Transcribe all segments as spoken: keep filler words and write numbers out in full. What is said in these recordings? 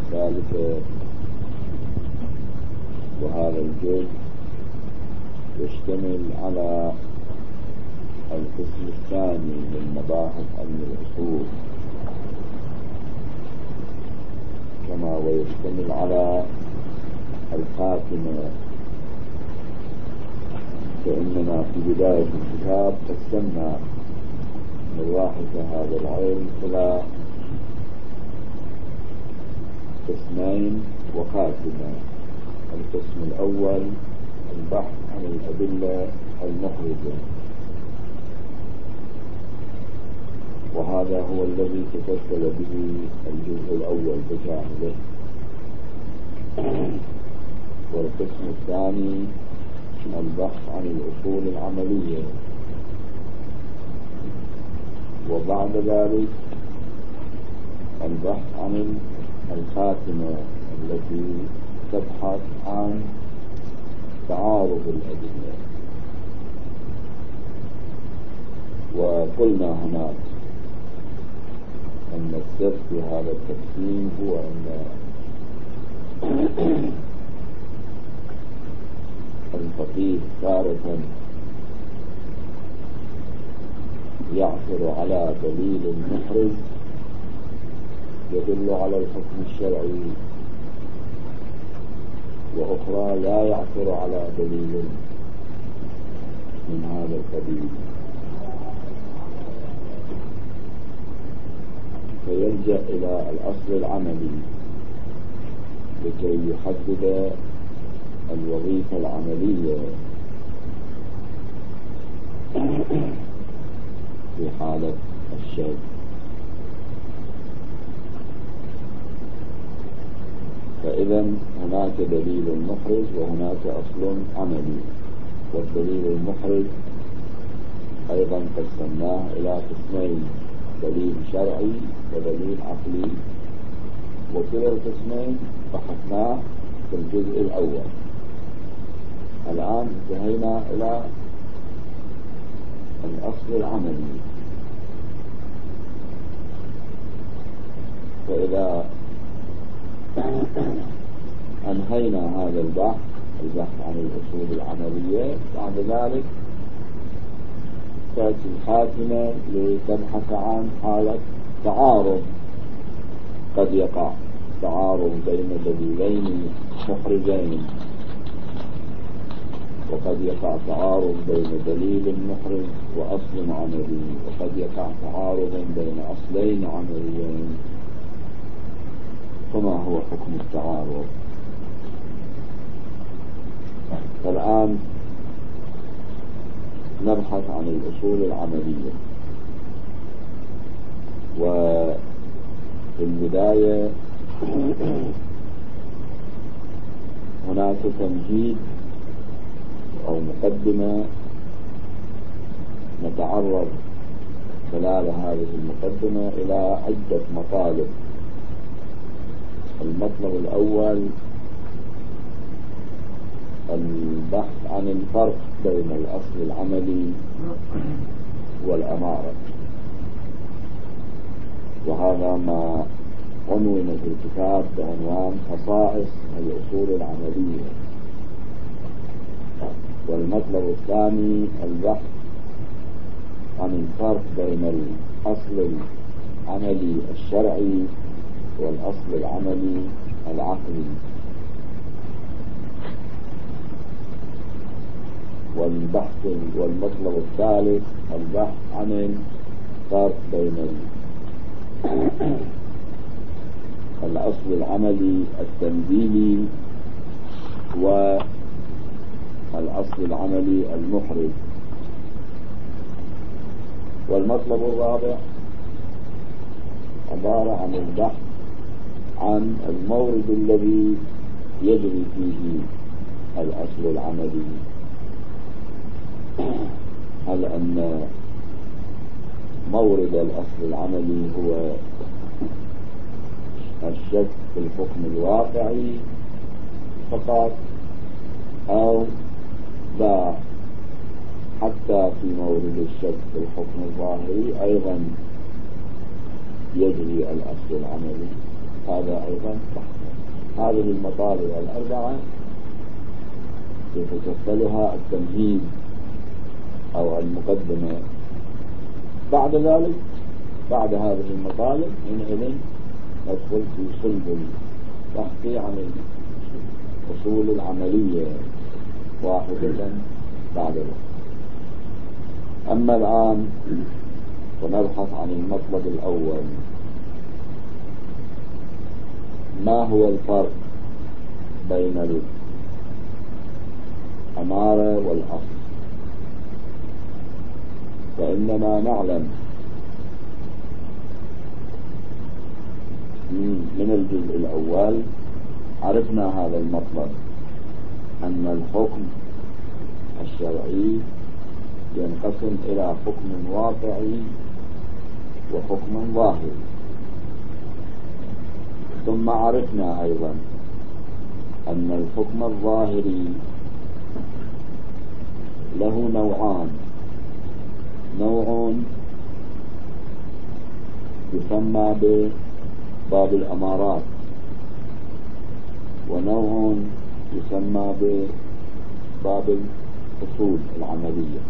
ذلك وهذا الجزء يشتمل على القسم الثاني من مباحث علم الأصول، كما ويشتمل على الخاتمة. فإننا في بداية الكتاب قسمنا مباحث هذا العلم إلى قسمين وخاتمة. القسم الأول البحث عن الأدلة المخرجة، وهذا هو الذي تفصل به الجزء الأول بكامله. والقسم الثاني البحث عن الأصول العملية، وبعد ذلك البحث عن الخاتمة التي تبحث عن تعارض الأدلة. وقلنا هناك أن السر في هذا التقسيم هو أن الفقيه تارة يعثر على دليل محرز يدل على الحكم الشرعي، وأخرى لا يعثر على دليل من هذا القبيل، فيلجأ إلى الأصل العملي لكي يحدد الوظيفة العملية في حالة الشك. فإذا هناك دليل محرز وهناك أصل عملي، والدليل المحرز أيضا قسمناه إلى قسمين: دليل شرعي ودليل عقلي، وكلا القسمين بحثناه في الجزء الأول. الآن انتهينا إلى الأصل العملي. فإذا أنهينا هذا البحث البحث عن الأصول العملية، بعد ذلك تأتي الخاتمة لتبحث عن حالة تعارض قد يقع، تعارض بين دليلين محرزين، وقد يقع تعارض بين دليل محرز وأصل عملي، وقد يقع تعارض بين أصلين عمليين. فما هو حكم التعارض؟ فالآن نبحث عن الأصول العملية. وفي البداية هناك تمهيد أو مقدمة نتعرض خلال هذه المقدمة إلى عدة مطالب. المطلب الأول البحث عن الفرق بين الأصل العملي والأمارة، وهذا ما عنون في الكتاب بعنوان خصائص الأصول العملية. والمطلب الثاني البحث عن الفرق بين الأصل العملي الشرعي والأصل العملي العقلي. والبحث والمطلب الثالث البحث عن الفرق بين الأصل العملي التنزيلي والأصل العملي المحرز. والمطلب الرابع عبارة عن البحث عن المورد الذي يجري فيه الأصل العملي. هل أن مورد الأصل العملي هو الشك في الحكم الواقعي فقط، أو لا حتى في مورد الشك في الحكم الظاهري أيضا يجري الأصل العملي؟ هذا أيضا بحث. هذه المطالب الأربعة يتكفلها التمهيد أو المقدمة. بعد ذلك بعد هذه المطالب حينئذ ندخل في صلب البحث عن الأصول العملية واحدة بعد ذلك. أما الآن فنبحث عن المطلب الأول: ما هو الفرق بين الأمارة والأصل؟ فإننا نعلم من الجزء الأول عرفنا هذا المطلب، أن الحكم الشرعي ينقسم إلى حكم واقعي وحكم ظاهري. ثم عرفنا أيضا أن الحكم الظاهري له نوعان: نوع يسمى بباب الأمارات، ونوع يسمى بباب الأصول العملية.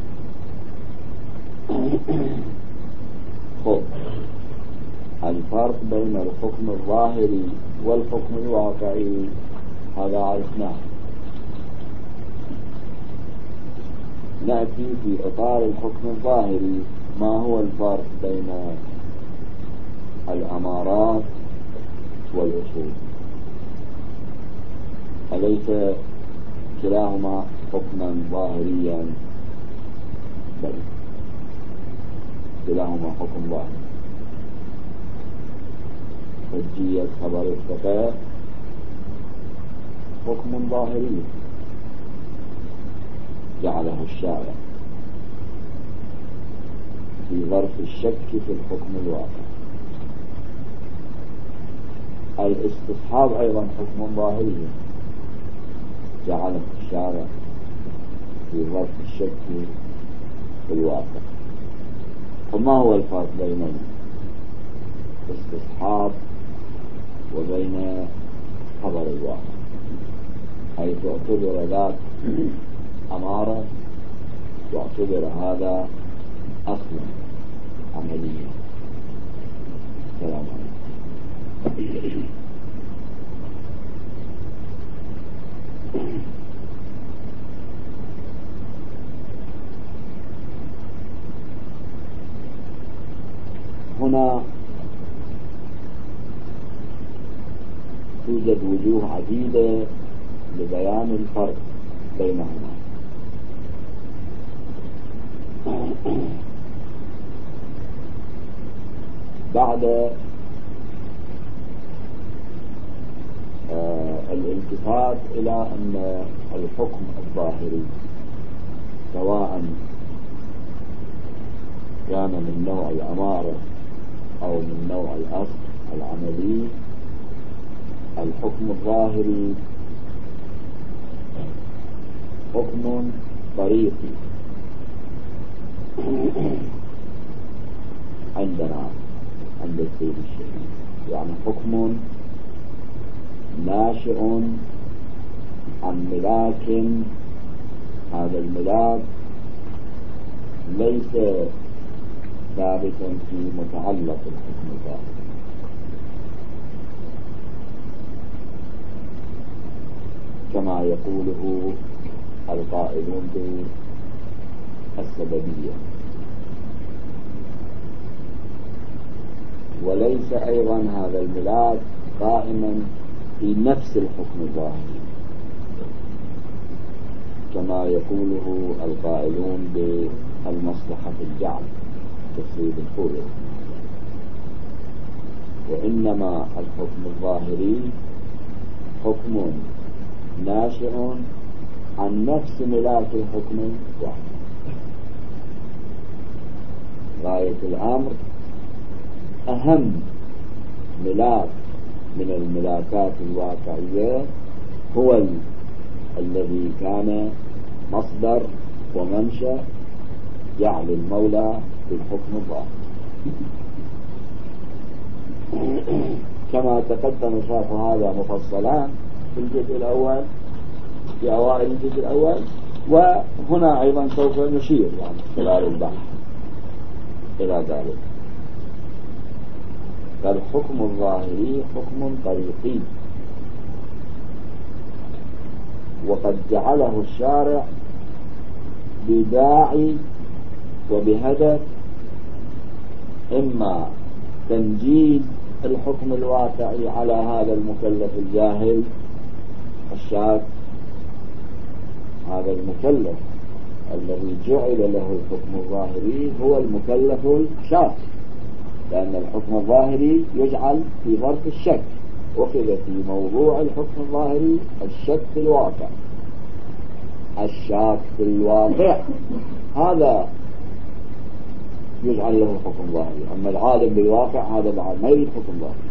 خب الفرق بين الحكم الظاهري والحكم الواقعي هذا عرفناه. نأتي في إطار الحكم الظاهري: ما هو الفرق بين الأمارات والأصول؟ أليس كلاهما حكما ظاهريا؟ بل كلاهما حكم ظاهري. حجية خبر الفقيه حكم ظاهري جعله الشارع في ظرف الشك في الحكم الواقع. الاستصحاب أيضا حكم ظاهري جعله الشارع في ظرف الشك في الواقع. فما هو الفرق بين الاستصحاب وبين خبر الواقع، حيث اعتبر ذات أمارة واعتبر هذا أصلا عمليا؟ السلام عليكم. هنا توجد وجوه عديدة لبيان الفرق بينهما. بعد آه الالتفات إلى أن الحكم الظاهري سواء كان من نوع الأمارة أو من نوع الأصل العملي، الحكم الظاهري حكم طريقي عندنا عند السيد الشيخ، يعني حكم ناشئ عن ملاك. هذا الملاك ليس ثابتا في متعلق الحكم الظاهري، كما يقوله القائلون بالسببية. وليس أيضا هذا الملاك قائما في نفس الحكم الظاهري، كما يقوله القائلون بالمصلحة الجعل كالسيد الخوري. وإنما الحكم الظاهري حكم ناشئ عن نفس ملاك الحكم الواحد. غاية الأمر أهم ملاك من الملاكات الواقعية هو ال... الذي كان مصدر ومنشأ جعل المولى في الحكم الظاهري. كما تقدم شرح هذا مفصلا في الجزء الأول في أوائل الجزء الأول، وهنا أيضا سوف نشير يعني خلال البحث إلى ذلك. فالحكم الظاهري حكم طريقي، وقد جعله الشارع بداعي وبهدف إما تنجيز الحكم الواقعي على هذا المكلف الجاهل الشاك. هذا المكلف الذي جعل له الحكم الظاهري هو المكلف الشاك، لأن الحكم الظاهري يجعل في ظرف الشك، أخذ في موضوع الحكم الظاهري الشك في الواقع، الشاك في الواقع هذا يجعل له حكم ظاهري. أما العالم بالواقع هذا بعد ما يريد حكم ظاهري.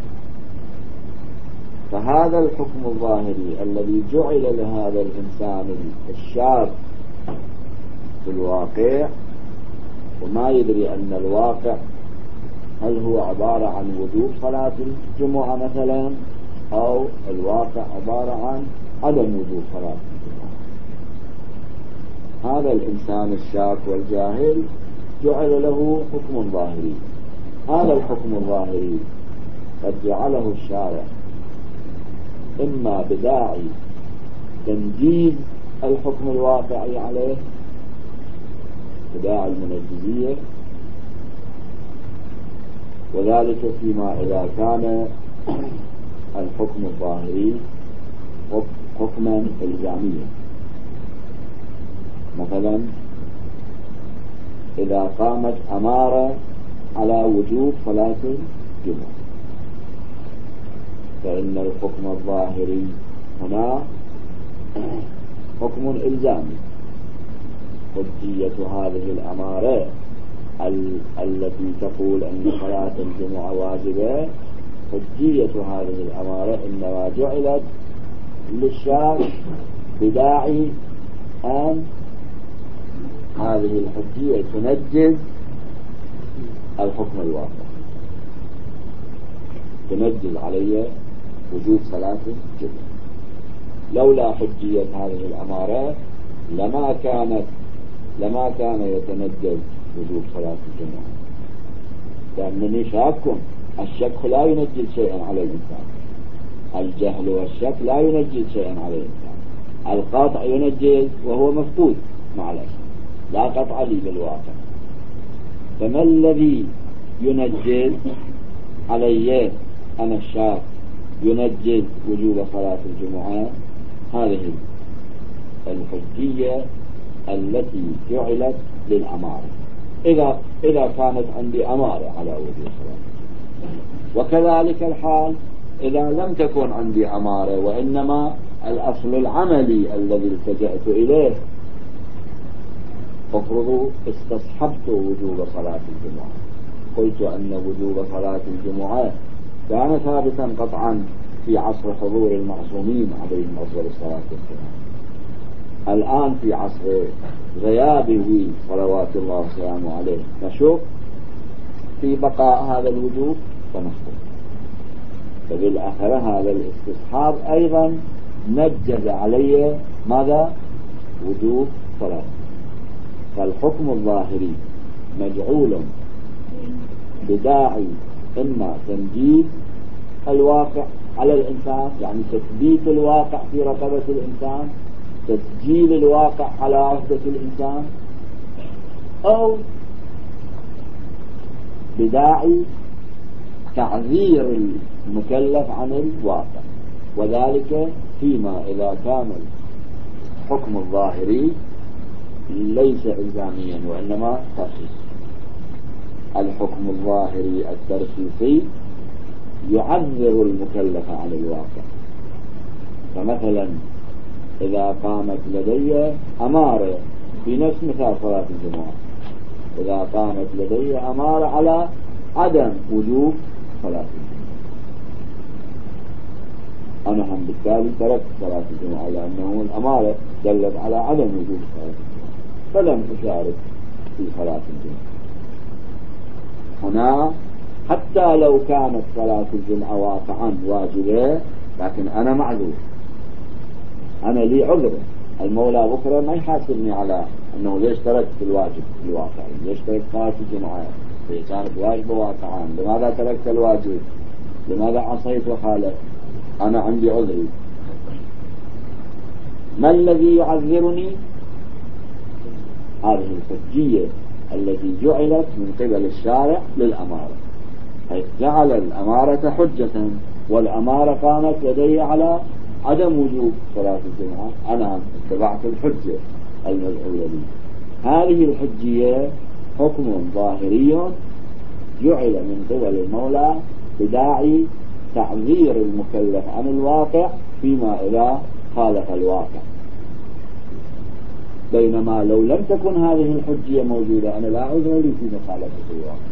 فهذا الحكم الظاهري الذي جعل لهذا الإنسان الشاك في الواقع وما يدري أن الواقع هل هو عبارة عن وجوب صلاة الجمعة مثلا، أو الواقع عبارة عن عدم وجوب صلاة الجمعة. هذا الإنسان الشاك والجاهل جعل له حكم ظاهري. هذا الحكم الظاهري قد جعله الشارع إما بداعي تنجيز الحكم الواقعي عليه، بداعي المنجزية، وذلك فيما إذا كان الحكم الظاهري حكما إلزاميا. مثلا إذا قامت أمارة على وجوب صلاة الجمعة، فإن الحكم الظاهري هنا حكم إلزامي. حجية هذه الأمارة ال- التي تقول أن صلاة الجمعة واجبة، حجية هذه الأمارة إنما جعلت للشارع بداعي أن هذه الحجية تنجز الحكم الواقع، تنجز علي وجوب صلاة الجمعة. لولا حجية هذه الأمارات لما كانت لما كان يتنجز وجوب صلاة الجمعة، لأنني شاك. الشك لا ينجز شيئا على الإنسان، الجهل والشك لا ينجز شيئا على الإنسان. القطع ينجز وهو مفقود مع الأسف، لا قطع لي بالواقع. فما الذي ينجز علي أنا الشاك ينجز وجوب صلاة الجمعة؟ هذه الحجية التي جعلت للأمارة، إذا إذا كانت عندي أمارة على وجوب صلاة الجمعة. وكذلك الحال إذا لم تكن عندي أمارة وإنما الأصل العملي الذي التجأت إليه، افرضوا استصحبت وجوب صلاة الجمعة، قلت أن وجوب صلاة الجمعة كان ثابتا قطعا في عصر حضور المعصومين عليهم أفضل الصلاة والسلام. الآن في عصر غيابه صلوات الله وسلامه عليه نشوف في بقاء هذا الوجوب ونحكم. فبالآخرة هذا الاستصحاب أيضا نجز عليه ماذا؟ وجوب صلاة. فالحكم الظاهري مجعول بداعي إما تنجيز الواقع على الإنسان، يعني تثبيت الواقع في رقبة الإنسان، تسجيل الواقع على عهدة الإنسان، أو بداعي تعذير المكلف عن الواقع، وذلك فيما إذا كان الحكم الظاهري ليس إلزاميا وإنما ترخيص. الحكم الظاهري الترخيصي يعذر المكلف عن الواقع. فمثلا إذا قامت لدي أمارة في نفس مثال صلاة الجمعة، إذا قامت لدي أمارة على عدم وجوب صلاة الجمعة، أنا هم بالتالي تركت صلاة الجمعة لأنه الأمارة دلت على عدم وجوب صلاة الجمعة، فلم أشارك في صلاة الجمعة. هنا حتى حتى لو كانت صلاة الجمعة واقعا واجبة لكن أنا معذور، أنا لي عذر. المولى بكرة ما يحاسبني على أنه ليش تركت الواجب في الواقع، ليش تركت صلاة الجمعة، هي كانت واجبة واقعا، لماذا تركت الواجب، لماذا عصيت وخالف، أنا عندي عذري. ما الذي يعذرني؟ هذه الحجية التي جعلت من قبل الشارع للأمارة، حيث جعل الأمارة حجة، والأمارة قامت لدي على عدم وجوب صلاة الجمعة، أنا اتبعت الحجة المدعوة لي. هذه الحجية حكم ظاهري جعل من قبل المولى بداعي تعذير المكلف عن الواقع فيما إذا خالف الواقع. بينما لو لم تكن هذه الحجية موجودة أنا لا عذر لي في مخالفة الواقع.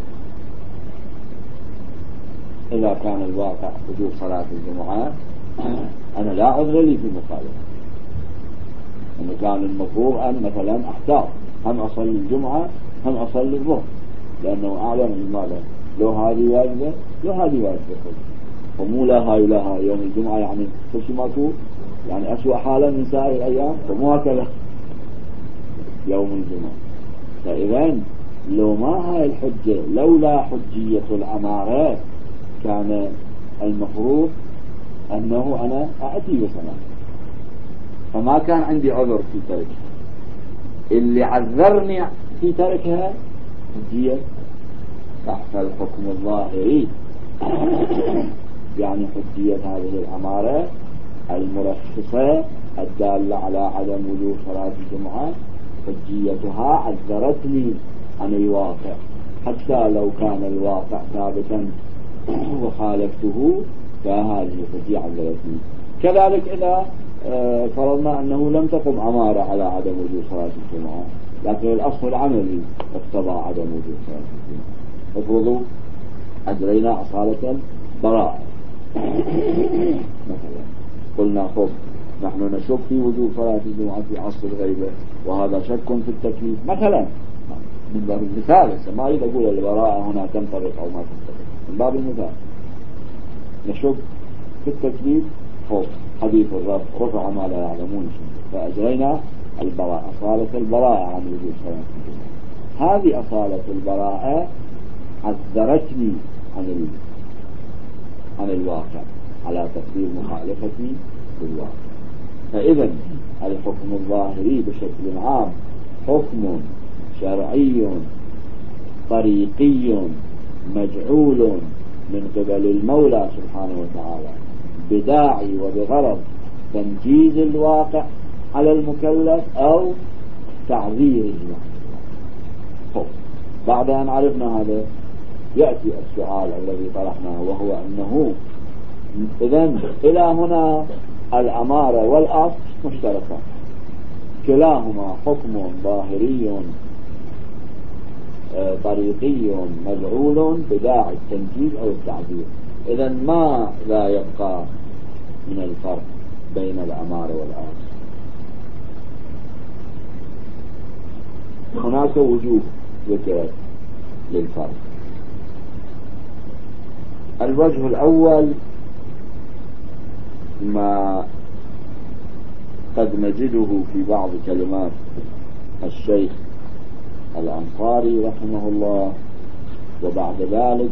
إذا كان الواقع وجوب صلاة الجمعة أنا لا عذر لي في مخالفة. أنه كان المفروض أن مثلا أحتاط، هم أصلي الجمعة هم أصلي الظهر، لأنه أعلم المال لو هذه واجبة لو هذه واجبة، ومو لا هاي ولا هاي. يوم الجمعة يعني كل شيء ماكو، يعني أسوأ حالا من سائر الأيام، ومو هكذا يوم الجمعة. فإذا لو ما هاي الحجة، لولا حجية الأمارات كان المفروض أنه أنا أأتي بصلاة، فما كان عندي عذر في تركها. اللي عذرني في تركها حجية تحت الحكم الظاهري، يعني حجية هذه الأمارة المرخصة الدالة على عدم وجوب صلاة الجمعة، حجيتها عذرتني عن الواقع حتى لو كان الواقع ثابتا وخالفته، فهذه الحجية عذرتني. كذلك إذا فرضنا أنه لم تقم أمارة على عدم وجوب صلاة الجمعة، لكن الأصل العملي اقتضى عدم وجوب صلاة الجمعة، افرضوا أجرينا أصالة براءة مثلا، قلنا خب نحن نشك في وجوب صلاة الجمعة في عصر الغيبة، وهذا شك في التكليف مثلا، من باب المثال. ما أريد أقول البراءة هنا تنطبق أو ما تنطبق، من باب المثال نشك في التكليف، خب حديث الرب رفع ما لا يعلمون شيء، فأجرينا البراءة، أصالة البراءة عن وجوب صلاة الجمعة. هذه أصالة البراءة عذرتني عن ال... عن الواقع على تقدير مخالفتي بالواقع. فإذا الحكم الظاهري بشكل عام حكم شرعي طريقي مجعول من قبل المولى سبحانه وتعالى بداعي وبغرض تنجيز الواقع على المكلف أو تعذيره. بعد أن عرفنا هذا يأتي السؤال الذي طرحناه، وهو أنه إذن إلى هنا الأمارة والأصل مشتركان، كلاهما حكم ظاهري طريقي مجعول بداعي التنجيز أو التعذير. إذن ما لا يبقى من الفرق بين الأمارة والأصل؟ هناك وجوه ذكرت للفرق. الوجه الأول ما قد نجده في بعض كلمات الشيخ الأنصاري رحمه الله، وبعد ذلك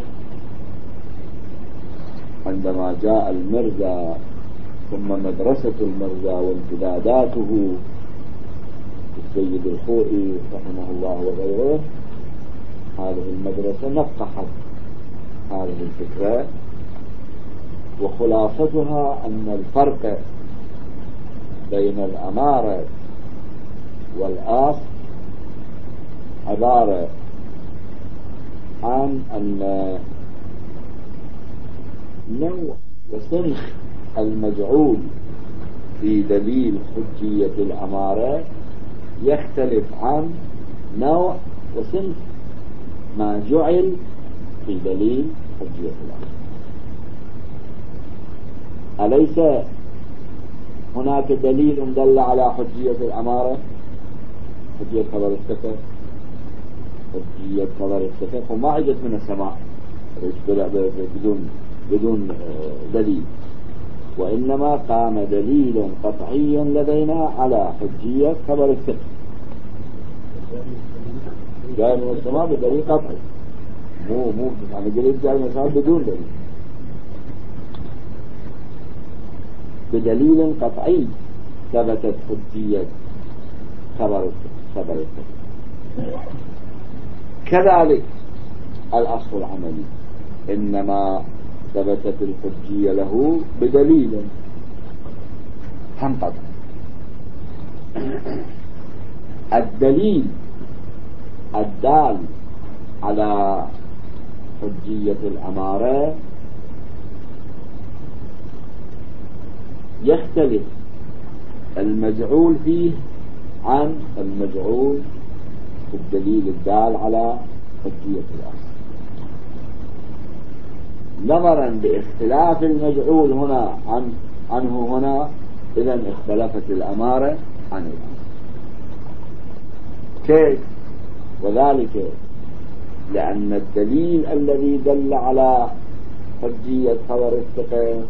عندما جاء المرزا ثم مدرسة المرزا وامتداداته السيد الخوئي رحمه الله وغيره، هذه المدرسة نقحت هذه الفكرة، وخلاصتها أن الفرق بين الأمارة والآصل عبارة عن أن نوع وسنخ المجعول في دليل حجية الأمارة يختلف عن نوع وسنخ ما جعل في دليل حجية الأمارة. أليس هناك دليل دل على حجية الأمارة؟ حجية خبر السفر، حجية خبر السفر وما اجت من السماء، بدون بدون دليل، وإنما قام دليل قطعي لدينا على حجية خبر الثقة، جاء من السماء بدليل قطعي، مو مو يعني قلت جاء من السماء بدون دليل، بدليل قطعي ثبتت حجية خبر خبر الثقة. كذلك الأصل العملي إنما ثبتت الحجية له بدليل هم قطعي. الدليل الدال على حجية الأمارة يختلف المجعول فيه عن المجعول في الدليل الدال على حجية الأصل، نظرا باختلاف المجعول هنا عن عنه هنا، إذن اختلفت الأمارة عن الأصل. كيف؟ وذلك لأن الدليل الذي دل على حجية خبر الثقة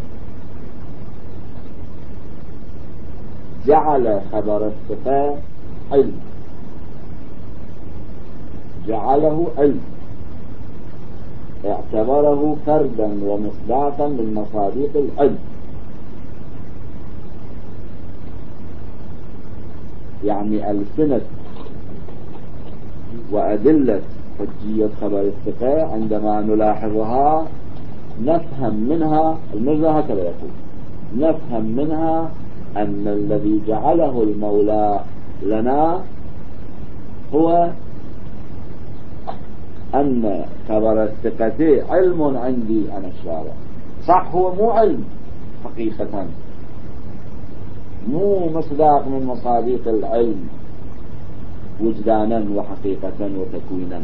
جعل خبر الثقة علم، جعله علم، اعتبره فردا ومصداقا من مصادق العلم. يعني ألسنة وأدلة حجية خبر الثقة عندما نلاحظها نفهم منها، المرجع هكذا يقول، نفهم منها أن الذي جعله المولى لنا هو أن خبر الثقة علم عندي أنا الشارع. صح، هو مو علم حقيقة، مو مصداق من مصادق العلم وجدانا وحقيقة وتكوينا.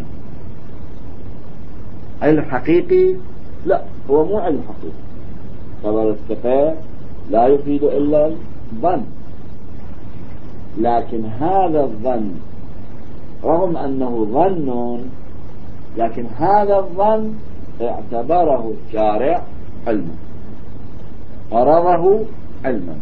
علم حقيقي لا، هو مو علم حقيقي. خبر الثقة لا يفيد إلا الظن، لكن هذا الظن رغم أنه ظن، لكن هذا الظن اعتبره الشارع علما، فرضه علما،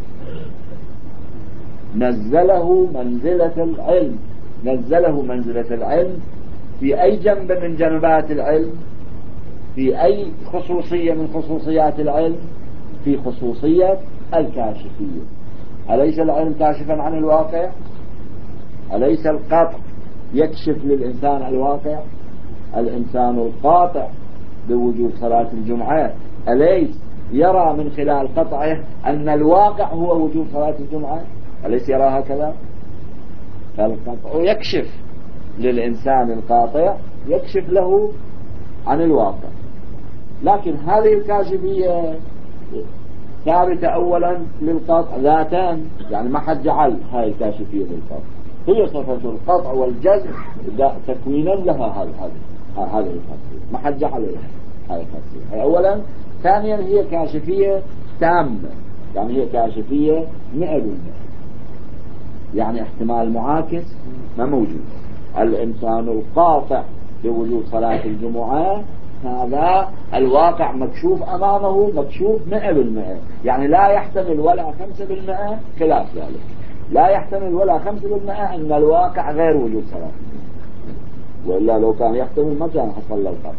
نزله منزلة العلم، نزله منزلة العلم في أي جنب من جنبات العلم، في أي خصوصية من خصوصيات العلم، في خصوصية الكاشفية. أليس العلم كاشفا عن الواقع؟ أليس القطع يكشف للإنسان الواقع؟ الإنسان القاطع بوجوب صلاة الجمعة أليس يرى من خلال قطعه أن الواقع هو وجوب صلاة الجمعة؟ أليس يرى هكذا؟ فالقطع يكشف للإنسان القاطع، يكشف له عن الواقع. لكن هذه الكاشفية ثابتة أولا للقطع ذاتان، يعني ما حد جعل هذه الكاشفية للقطع، هي صفة القطع والجزم تكوينا لها هذه هذه الكاشفية، ما حد جعل لها هذه الكاشفية أولا. ثانيا هي كاشفية تامة، يعني هي كاشفية مئة بالمئة، يعني احتمال معاكس ما موجود. الإنسان القاطع بوجود صلاة الجمعة هذا الواقع مكشوف أمامه، مكشوف مئة بالمئة، يعني لا يحتمل ولا خمسة بالمئة خلاف ذلك، لا يحتمل ولا خمسة بالمئة أن الواقع غير وجود صلاة، وإلا لو كان يحتمل ما كان حصل القطع.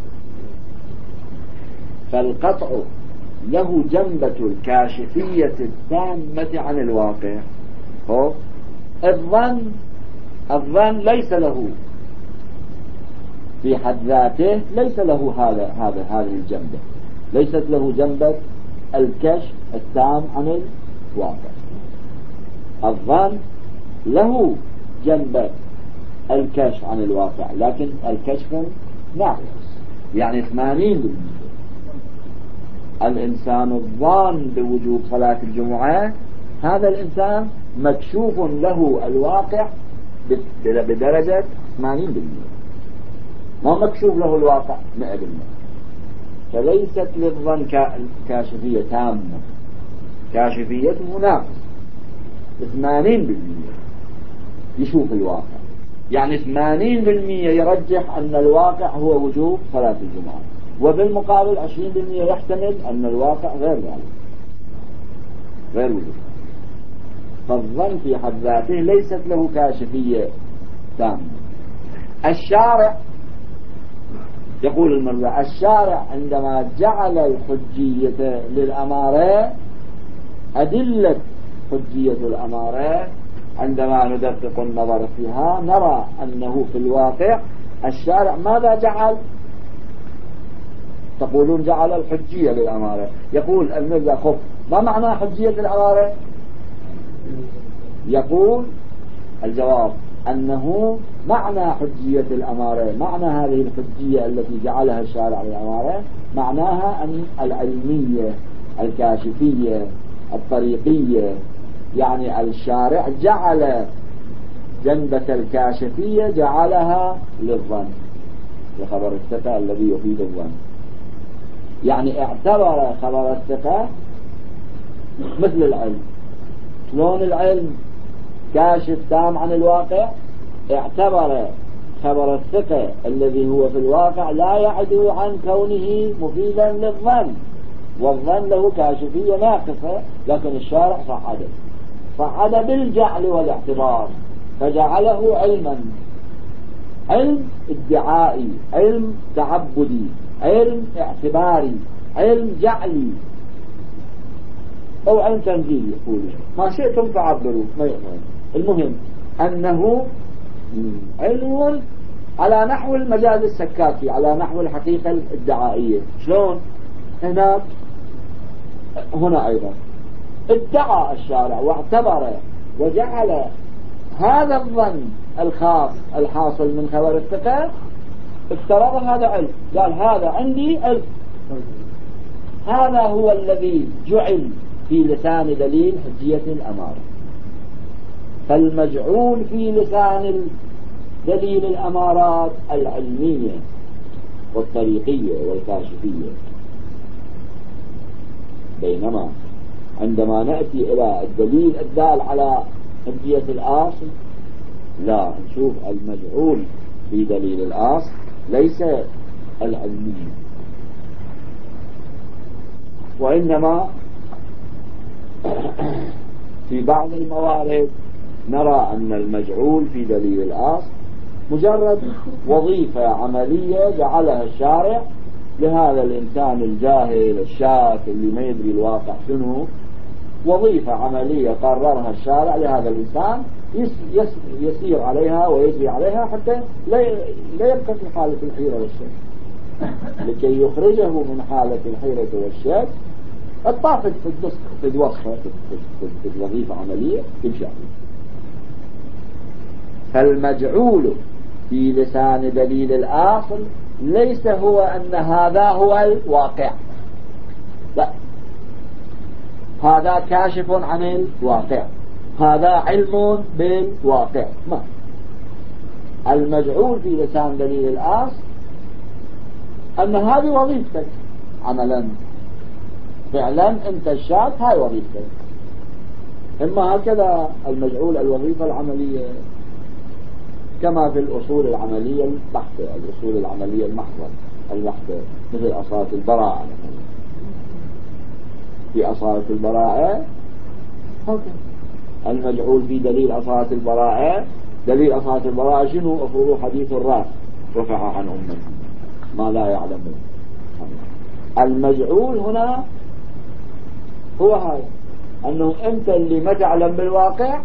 فالقطع له جنبة الكاشفية التامة عن الواقع. هو الظن، الظن ليس له في حد ذاته، ليس له هذا هذا هذه الجنبة، ليست له جنبة الكشف التام عن الواقع. الظن له جنبة الكشف عن الواقع، لكن الكشف ناقص، يعني ثمانين بالمئة. الإنسان الظان بوجود صلاة الجمعة هذا الإنسان مكشوف له الواقع بدرجة ثمانين بالمئة، ما مكشوف له الواقع مئة بالمئة. فليست للظن كاشفية تامة، كاشفيته ناقص ثمانين بالمئة يشوف الواقع، يعني ثمانين بالمئة يرجح أن الواقع هو وجوب صلاة الجمعة، وبالمقابل عشرين بالمئة يحتمل أن الواقع غير ذلك، غير وجود. فالظن في حد ذاته ليست له كاشفية تامة. الشارع يقول المرجع الشارع عندما جعل الحجية للأمارة، أدلة حجية الأمارة عندما ندقق النظر فيها نرى أنه في الواقع الشارع ماذا جعل؟ تقولون جعل الحجية للأمارة. يقول المرجع خف ما معنى حجية الأمارة؟ يقول الجواب أنه معنى حجية الأمارة، معنى هذه الحجية التي جعلها الشارع للأمارة معناها أن العلمية الكاشفية الطريقية، يعني الشارع جعل جنبة الكاشفية جعلها للظن لخبر الثقة الذي يفيد الظن، يعني اعتبر خبر الثقة مثل العلم. شلون العلم كاشف تام عن الواقع؟ اعتبر خبر الثقة الذي هو في الواقع لا يعدو عن كونه مفيدا للظن، والظن له كاشفية ناقصة، لكن الشارع صعده صعد بالجعل والاعتبار فجعله علما، علم ادعائي، علم تعبدي، علم اعتباري، علم جعلي، أو علم تنزيلي. يقول ما شئتم فعبروا ما يؤمن. المهم أنه علم على نحو المجاز السكاتي، على نحو الحقيقة الادعائية. شلون؟ هناك هنا أيضا ادعى الشارع واعتبر وجعل هذا الظن الخاص الحاصل من خبر الثقة، افترض هذا علم، قال هذا عندي علم. هذا هو الذي جعل في لسان دليل حجية الأمارة. فالمجعول في لسان دليل الأمارات العلمية والطريقية والكاشفية، بينما عندما نأتي إلى الدليل الدال على حجية الأصل لا نشوف المجعول في دليل الأصل ليس العلمي، وإنما في بعض الموارد نرى أن المجعول في دليل الأصل مجرد وظيفة عملية جعلها الشارع لهذا الإنسان الجاهل الشاك اللي ما يدري الواقع شنو، وظيفة عملية قررها الشارع لهذا الإنسان يسير عليها ويجري عليها حتى لا يبقى في حالة الحيرة والشك، لكي يخرجه من حالة الحيرة والشك الطاقة في الدسك في الوصفة في الوظيفة عملية يمشي عليها. فالمجعول في لسان دليل الأصل ليس هو أن هذا هو الواقع، لا، هذا كاشف عن الواقع، هذا علم بالواقع. ما المجعول في لسان دليل الأصل أن هذه وظيفتك عملا فعلا، أنت الشاك هاي وظيفتك. إما هكذا المجعول الوظيفة العملية كما في الأصول العملية البحثة، الأصول العملية المحضة البحثة، مثل أصالة البراءة مثلا. في أصالة البراءة المجعول في دليل أصالة البراءة، دليل أصالة البراءة شنو؟ أفضل حديث الراس رفع عن أمه ما لا يعلمه. المجعول هنا هو هذا، أنه أنت اللي ما تعلم بالواقع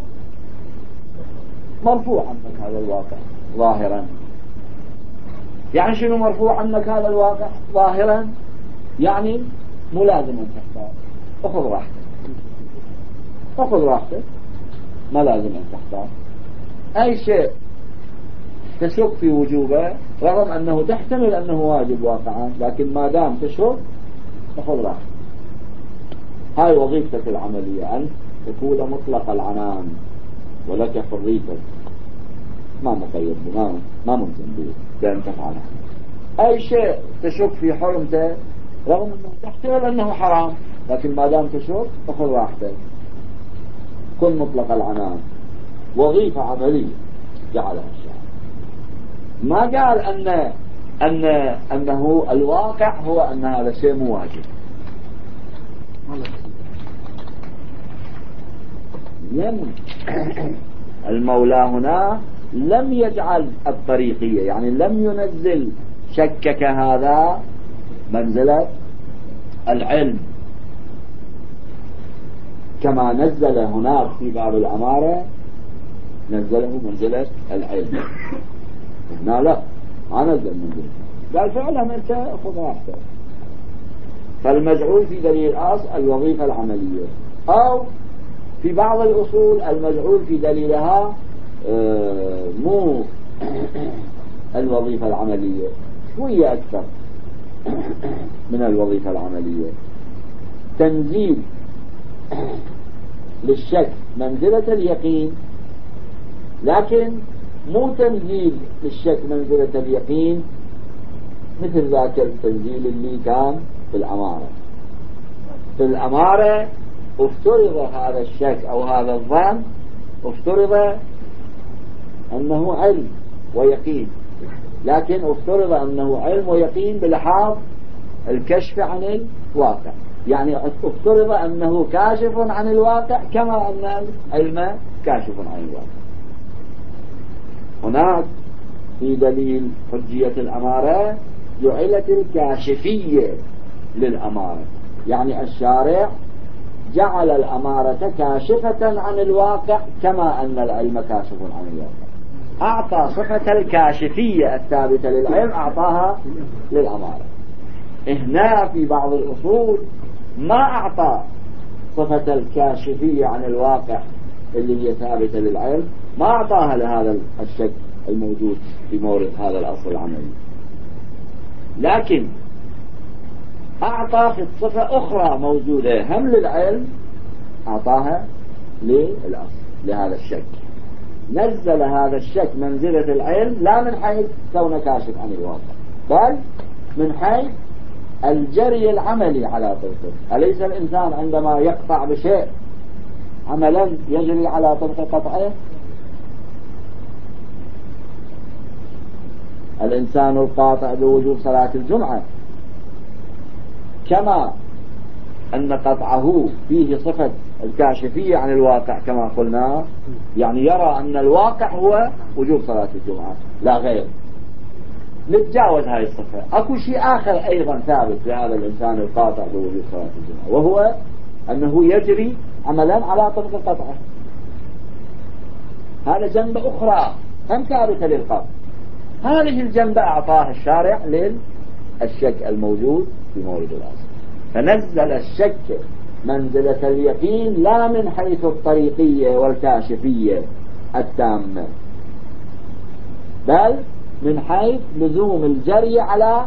مرفوع عنك هذا الواقع ظاهرا. يعني شنو مرفوع عنك هذا الواقع ظاهرا؟ يعني ملازم أن تختار، أخذ راحتك، أخذ راحتك، ما لازم أن تختار أي شيء تشك في وجوبه رغم أنه تحتمل أنه واجب واقعا، لكن ما دام تشك أخذ راحتك. هاي وظيفتك العملية، أن تكون مطلق العنان ولك حريتك، ما مقيد ما ما ممكن بأن تفعله. أي شيء تشك في حرمته رغم أنه تحتمل أنه حرام، لكن ما دام تشك أخذ راحتك، كن مطلق العنان. وظيفة عملية جعلها الشارع. ما قال أن أن أنه الواقع هو أن هذا الشيء مو واجب. لم المولى هنا لم يجعل الطريقية، يعني لم ينزل شكك هذا منزلة العلم كما نزل هناك في باب الأمارة، نزله منزلة العلم. هنا لا، ما نزل منزلة، قال فعلا أنت خذ راحتك. فالمجعول في دليل الأصل الوظيفة العملية، أو في بعض الأصول المجعول في دليلها مو الوظيفة العملية، شوية أكثر من الوظيفة العملية، تنزيل للشك منزلة اليقين، لكن مو تنزيل للشك منزلة اليقين مثل ذاك التنزيل اللي كان في الأمارة. في الأمارة افترض هذا الشك أو هذا الظن، افترض أنه علم ويقين، لكن افترض أنه علم ويقين بلحاظ الكشف عن الواقع، يعني افترض أنه كاشف عن الواقع كما أن العلم كاشف عن الواقع. هناك في دليل حجية الأمارة جعلت الكاشفية للأمارة، يعني الشارع جعل الأمارة كاشفة عن الواقع كما أن العلم كاشف عن الواقع، أعطى صفة الكاشفية الثابتة للعلم أعطاها للأمارة. هنا في بعض الأصول ما أعطى صفة الكاشفية عن الواقع اللي هي ثابتة للعلم، ما أعطاها لهذا الشك الموجود في مورد هذا الأصل العملي، لكن أعطى في صفة أخرى موجودة هم للعلم، أعطاها للأصل لهذا الشك. نزل هذا الشك منزلة العلم لا من حيث كونه كاشف عن الواقع، بل من حيث الجري العملي على طرقه. أليس الإنسان عندما يقطع بشيء عملا يجري على طرق قطعه؟ الإنسان القاطع بوجوب صلاة الجمعة كما أن قطعه فيه صفة الكاشفية عن الواقع كما قلنا، يعني يرى أن الواقع هو وجوب صلاة الجمعة لا غير. نتجاوز هاي الصفة، أكو شيء آخر أيضا ثابت لهذا الإنسان القاطع بوجوب صلاة الجمعة، وهو أنه يجري عملا على طرق قطعه. هذا جنبة أخرى هم ثابتة للقطع. هذه الجنبة أعطاها الشارع للشك الموجود في مورد الأصل، فنزل الشك منزلة اليقين لا من حيث الطريقية والكاشفية التامة، بل من حيث لزوم الجري على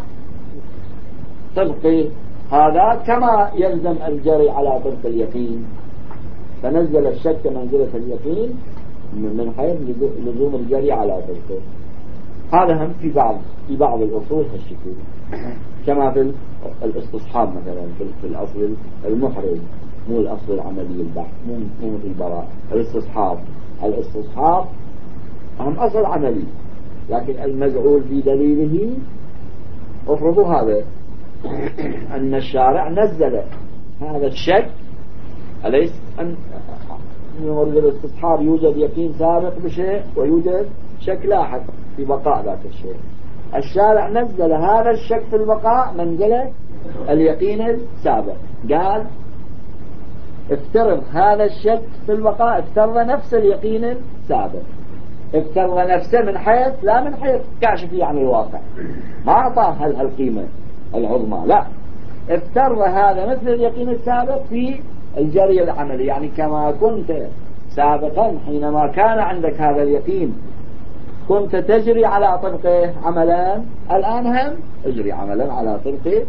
طبق هذا كما يلزم الجري على طبق اليقين. فنزل الشك منزلة اليقين من حيث لزوم الجري على طبقه. هذا هم في بعض في بعض الأصول هالشكل، كما في الاستصحاب مثلا في الأصل المحرز، مو الأصل العملي البحث، مو مو مثل البراء. الاستصحاب الاستصحاب هم أصل عملي، لكن المجعول في دليله افرضوا هذا أن الشارع نزل هذا الشك، أليس أن يورد الاستصحاب يوجد يقين سابق بشيء ويوجد شك لاحق في بقاء ذاك الشيء. الشارع نزل هذا الشك في البقاء منزلة اليقين السابق، قال افترض هذا الشك في البقاء افترض نفس اليقين السابق، افترض نفسه من حيث لا من حيث كاشفية عن الواقع، ما أعطاه القيمة العظمى، لا، افترض هذا مثل اليقين السابق في الجري العملي، يعني كما كنت سابقا حينما كان عندك هذا اليقين كنت تجري على طبقه عملا، الآن هم اجري عملا على طبقه.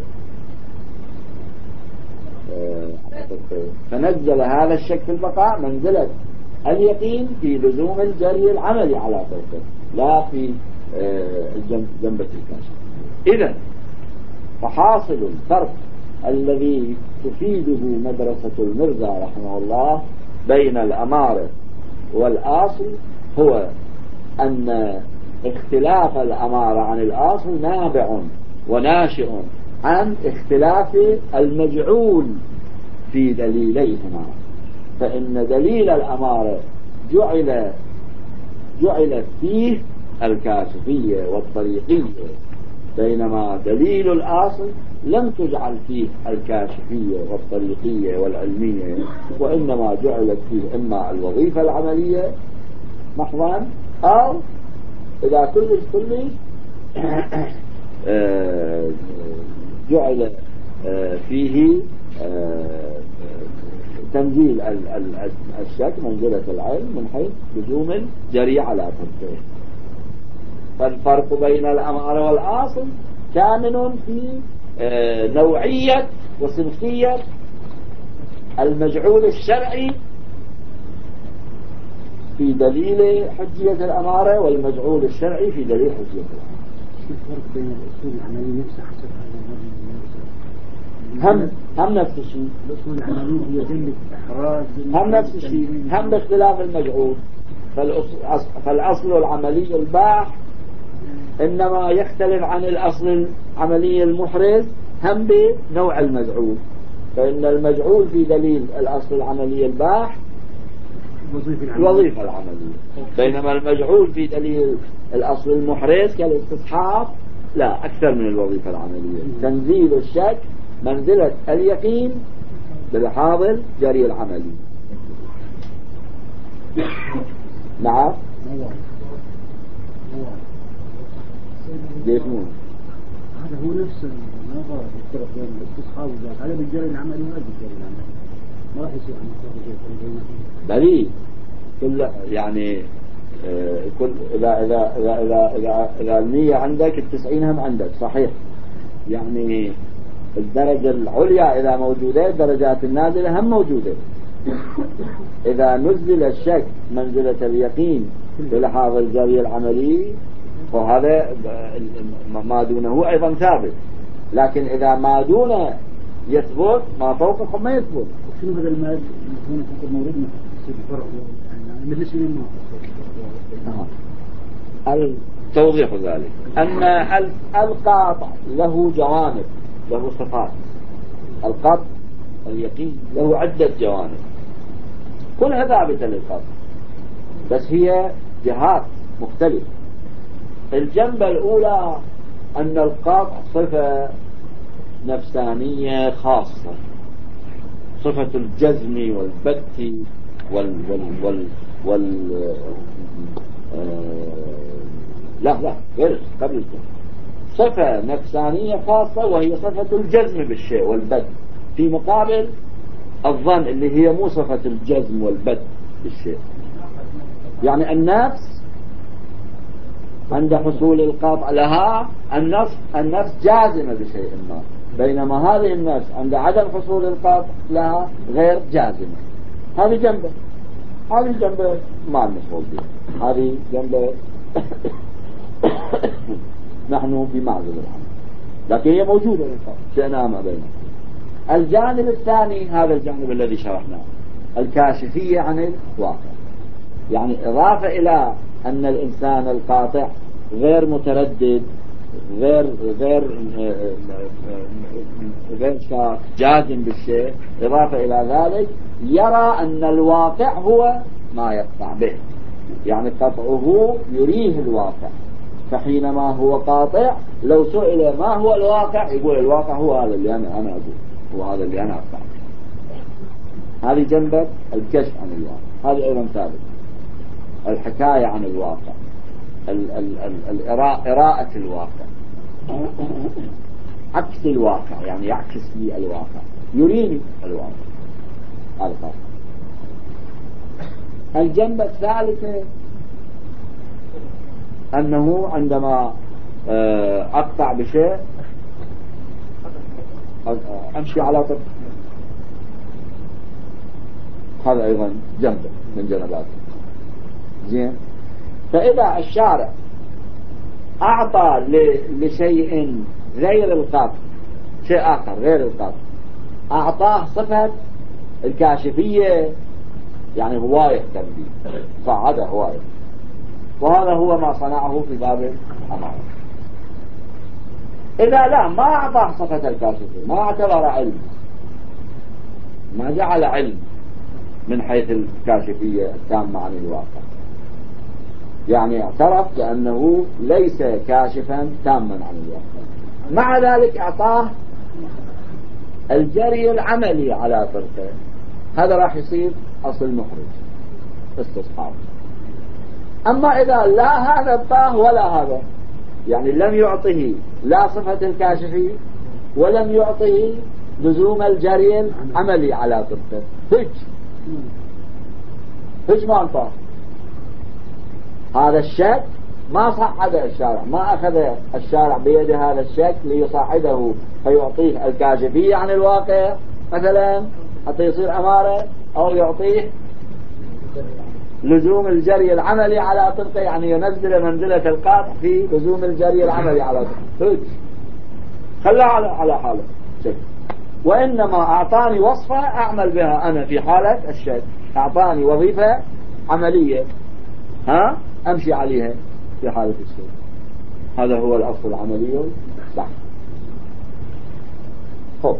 فنزل هذا الشك في البقاء منزلة اليقين في لزوم الجري العملي على طبقه، لا في جنبة الكاشف. إذن فحاصل الفرق الذي تفيده مدرسة المرزا رحمه الله بين الأمارة والآصل هو أن اختلاف الأمارة عن الأصل نابع وناشئ عن اختلاف المجعول في دليليهما، فإن دليل الأمارة جعل جعلت فيه الكاشفية والطريقية، بينما دليل الأصل لم تجعل فيه الكاشفية والطريقية والعلمية، وإنما جعلت فيه إما الوظيفة العملية محضا، أو إذا كلش كلش جعل فيه تنزيل الشك منزلة العلم من حيث لزوم الجري على تركه. فالفرق بين الأمارة والأصل كامن في نوعية وصنفية المجعول الشرعي في دليل حجية الأمارة، والمجعول الشرعي في دليل حجية الأمارة. الفرق بين الأصول العملية نفسها حسب هم هم نفس الشيء. الأصول العملية هي دلة إحراز هم نفس الشيء، هم باختلاف المجعول. فالأصل العملي الباح إنما يختلف عن الأصل العملي المحرز هم بنوع المجعول، فإن المجعول في دليل الأصل العملي الباح الوظيفة العملية، بينما المجعول في دليل الأصل المحرز كالاستصحاب لا، أكثر من الوظيفة العملية. تنزيل الشك منزلة اليقين بالحاضر جري العملي. نعم يفهمون هذا هو نفس النظر الفرق بين الاستصحاب والذات، هذا بالجري العملي وهذا بالجري العملي ما راح يصير عن الفرق بل كل يعني آه كل إذا إذا إذا إذا إذا, إذا المية عندك التسعين هم عندك صحيح، يعني الدرجة العليا إذا موجودة الدرجات النازلة هم موجودة. إذا نزل الشك منزلة اليقين بلحاظ الجري العملي وهذا ما دونه أيضا ثابت، لكن إذا ما دونه يثبت ما فوقه ما يثبت. شنو هذا المال هنا في موردنا في الفرق يعني بالنسبة لنا التوضيح ذلك أن القاطع له جوانب، له صفات. القطع اليقين له عدة جوانب كلها ثابتة للقطع، بس هي جهات مختلفة. الجنبة الأولى أن القطع صفة نفسانية خاصة، صفة الجزم والبت وال وال وال, وال... آه... لا لا غير قبل الجزم، صفة نفسانية خاصة وهي صفة الجزم بالشيء والبت، في مقابل الظن اللي هي مو صفة الجزم والبت بالشيء. يعني النفس عند حصول القطع لها النفس النفس جازمة بشيء ما، بينما هذه النفس عند عدم حصول القطع لها غير جازمة. هذه جنبه، هذه جنبه ما المفروض بها، هذه جنبه نحن في معزل العمل، لكن هي موجودة شئنا ما بيننا. الجانب الثاني هذا الجانب الذي شرحناه، الكاشفية عن الواقع، يعني إضافة إلى أن الإنسان القاطع غير متردد غير غير غير شاك جازم بالشيء، إضافة إلى ذلك يرى أن الواقع هو ما يقطع به، يعني قطعه يريه الواقع، فحينما هو قاطع لو سئل ما هو الواقع يقول الواقع هو هذا اللي أنا أنا أقول، هو هذا اللي أنا أقطع. هذه جنبة الكشف عن الواقع، هذه أيضا ثابت. الحكاية عن الواقع، إراءة الواقع، عكس الواقع، يعني يعكس لي الواقع، يريني الواقع، هذا خاص. الجنبة الثالثة أنه عندما أقطع بشيء أمشي على طرف، هذا أيضا جنبة من جنباته. زين، فإذا الشارع أعطى لشيء غير القطع شيء آخر غير القطع، أعطاه صفة الكاشفية، يعني هواية تنبيه، صعدة هواية، وهذا هو ما صنعه في باب الأمارة. إذا لا ما أعطاه صفة الكاشفية، ما اعتبر علم، ما جعل علم من حيث الكاشفية التامة عن الواقع، يعني اعترف بأنه ليس كاشفا تاما عن الواقع، مع ذلك اعطاه الجري العملي على طرفه، هذا راح يصير أصل محرج استصحاب. أما إذا لا هذا اعطاه ولا هذا، يعني لم يعطه لا صفة الكاشفية ولم يعطه لزوم الجري العملي على طرفه، هج هج ما انطاه. هذا الشك ما صعد الشارع، ما أخذ الشارع بيد هذا الشك ليصعده فيعطيه الكاشفية عن الواقع مثلا حتى يصير أمارة، أو يعطيه لزوم الجري العملي على طرفه، يعني ينزل منزلة القاطع في لزوم الجري العملي على طرفه، خلاه على على حاله شك. وإنما أعطاني وصفة أعمل بها أنا في حالة الشك، أعطاني وظيفة عملية ها أمشي عليها في حالة الشك. هذا هو الأصل العملي صح. خب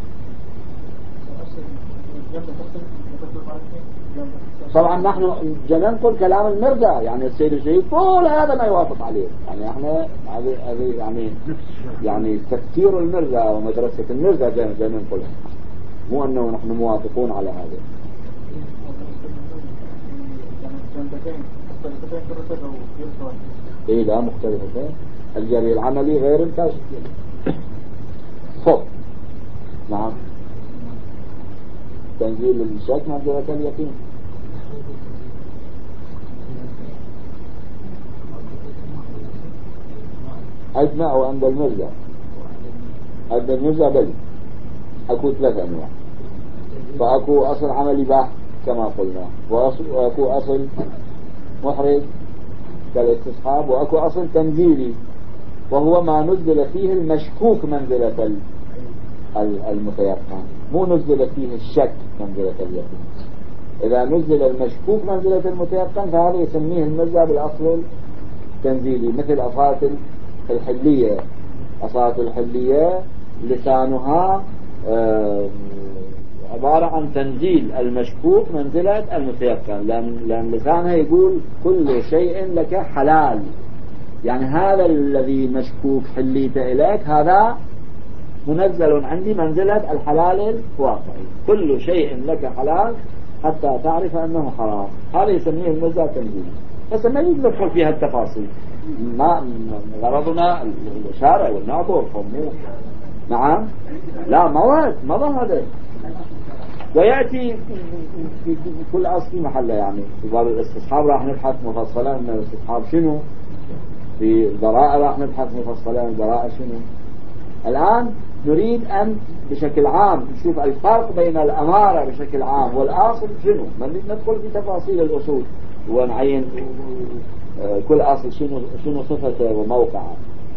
طبعا نحن ننقل كلام المرزا، يعني السيد الشهيد كل هذا ما يوافق عليه، يعني احنا هذه يعني يعني تفكير المرزا ومدرسة المرزا جاي ننقلها، مو انه نحن موافقون على هذا. ايه لا مختلفتين، الجري العملي غير الكاشف. خب نعم، تنزيل الشك منزلة اليقين. عندنا أو عند المرزا، عند المرزا بل أكو ثلاث أنواع، فأكو أصل عملي بحت كما قلنا، وأكو أصل محرج كالاستصحاب، وأكو أصل تنزيلي وهو ما نزل فيه المشكوك منزلة المتيقن، مو نزل فيه الشك منزلة اليقين. إذا نزل المشكوك منزلة المتيقن فهذا يسميه المرزا بالأصل التنزيلي، مثل أصالة الحلية. أصالة الحلية لسانها عبارة عن تنزيل المشكوك منزلة المتيقن، لأن, لأن لسانها يقول كل شيء لك حلال، يعني هذا الذي مشكوك حليت إليك هذا منزل عندي منزلة الحلال الواقعي، كل شيء لك حلال حتى تعرف أنه حرام. هذا يسميه المرزا تنزيل، بس ما ندخل فيها التفاصيل، ما غرضنا الإشارة والنعطر والموح. نعم لا مواد ما هذا، ويأتي في كل أصل محله، يعني في باب الاستصحاب راح نبحث مفصلا أن الاستصحاب شنو، في البراءة راح نبحث مفصلا البراءة شنو. الآن نريد أن بشكل عام نشوف الفرق بين الأمارة بشكل عام والأصل شنو، ما نريد ندخل في تفاصيل الأصول ونعين كل أصل شنو شنو صفته وموقعه.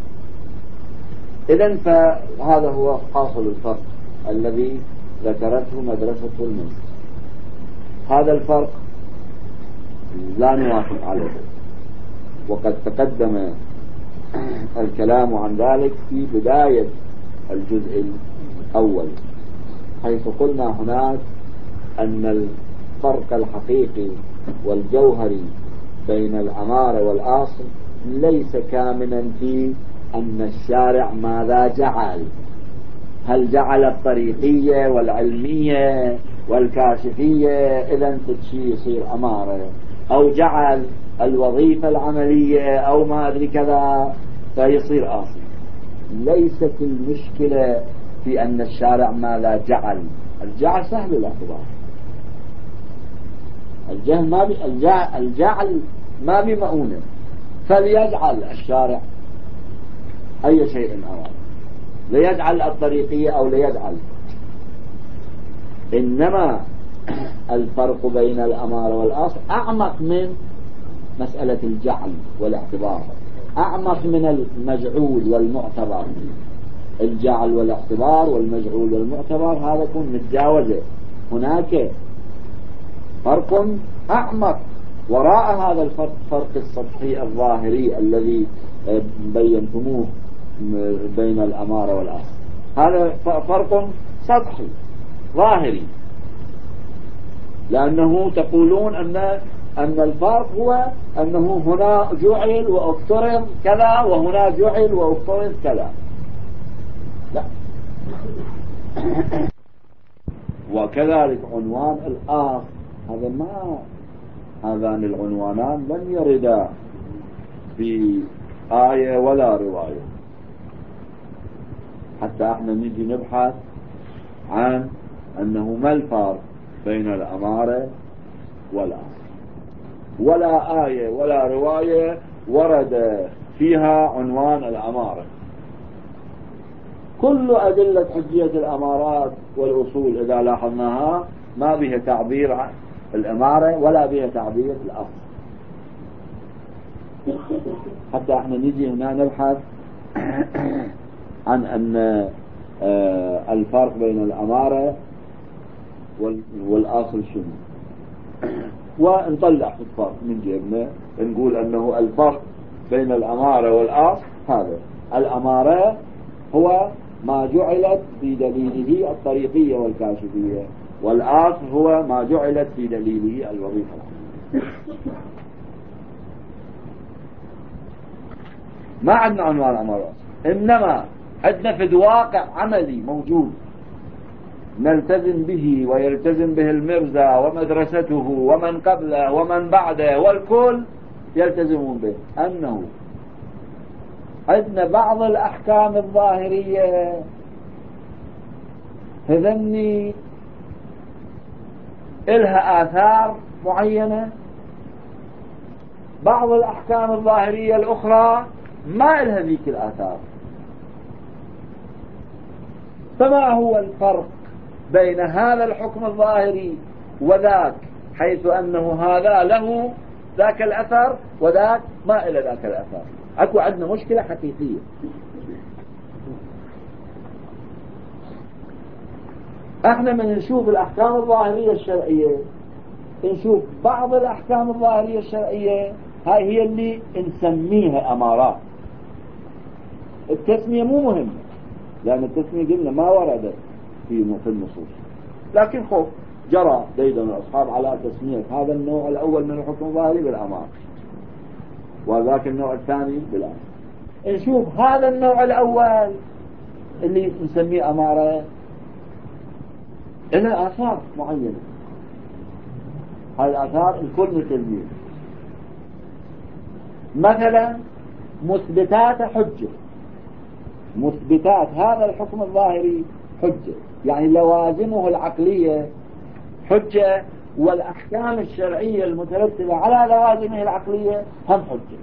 إذن فهذا هو حاصل الفرق الذي ذكرته مدرسة المنزل. هذا الفرق لا نوافق عليه، وقد تقدم الكلام عن ذلك في بداية الجزء الأول، حيث قلنا هناك أن الفرق الحقيقي والجوهري بين الأمارة والأصل ليس كامنا في أن الشارع ماذا جعل، هل جعل الطريقية والعلمية والكاشفية إذن تدشي يصير أمارة، أو جعل الوظيفة العملية أو ما أدري كذا فيصير أصل. ليست المشكلة في أن الشارع ماذا جعل، الجعل سهل الاعتبار، الجهل ما بي الجعل, الجعل ما بمؤونة، فليجعل الشارع أي شيء أراد، ليجعل الطريقية أو ليجعل. إنما الفرق بين الأمارة والأصل أعمق من مسألة الجعل والاعتبار، أعمق من المجعول والمعتبر. الجعل والاعتبار والمجعول والمعتبر هذا يكون متجاوزة، هناك فرق أعمق وراء هذا الفرق السطحي الظاهري الذي بينتموه بين الأمارة والأصل، هذا فرق سطحي ظاهري، لأنه تقولون أن أن الفرق هو أنه هنا جعل وافترض كذا وهنا جعل وافترض كذا. لا. وكذلك عنوان الآخر، هذا ما هذان العنوانان لم يردا في آية ولا رواية، حتى احنا نجي نبحث عن أنه ما الفرق بين الأمارة والأصل، ولا آية ولا رواية ورد فيها عنوان الأمارة. كل أدلة حجية الأمارات والأصول إذا لاحظناها ما بها تعبير عن الأمارة ولا بها تعبير الأصل. حتى احنا نجي هنا نبحث عن أن الفرق بين الأمارة والأصل شنو، ونطلع في الفرق من جيبنا نقول أنه الفرق بين الأمارة والأصل هذا: الأمارة هو ما جعلت في دليله الطريقية والكاشفية، والأصل هو ما جعلت في دليله الوظيفة. ما عندنا عنوان الأمارة، إنما عندنا في واقع عملي موجود نلتزم به ويلتزم به المرزا ومدرسته ومن قبله ومن بعده والكل يلتزمون به، أنه عندنا بعض الأحكام الظاهرية هذني إلها آثار معينة، بعض الأحكام الظاهرية الأخرى ما إلها ذيك الآثار. فما هو الفرق بين هذا الحكم الظاهري وذاك، حيث أنه هذا له ذاك الأثر وذاك ما إلى ذاك الأثر؟ أكو عندنا مشكلة حقيقية. احنا من نشوف الأحكام الظاهرية الشرعية نشوف بعض الأحكام الظاهرية الشرعية هاي هي اللي نسميها أمارات. التسمية مو مهمة، لأن التسمية قلنا ما وردت في النصوص، لكن خب جرى ديدن الأصحاب على تسمية هذا النوع الأول من الحكم الظاهري بالأمارة وذاك النوع الثاني بالأمارة. نشوف هذا النوع الأول اللي نسميه أمارة إلى آثار معينة، هاي الآثار الكل مثلين. مثلا مثبتات حجة، مثبتات هذا الحكم الظاهري حجة، يعني لوازمه العقلية حجة، والأحكام الشرعية المترتبة على لوازمه العقلية هم حجة.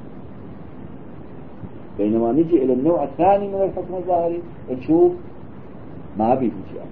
بينما نجي إلى النوع الثاني من الحكم الظاهري نشوف ما بيجي أمر.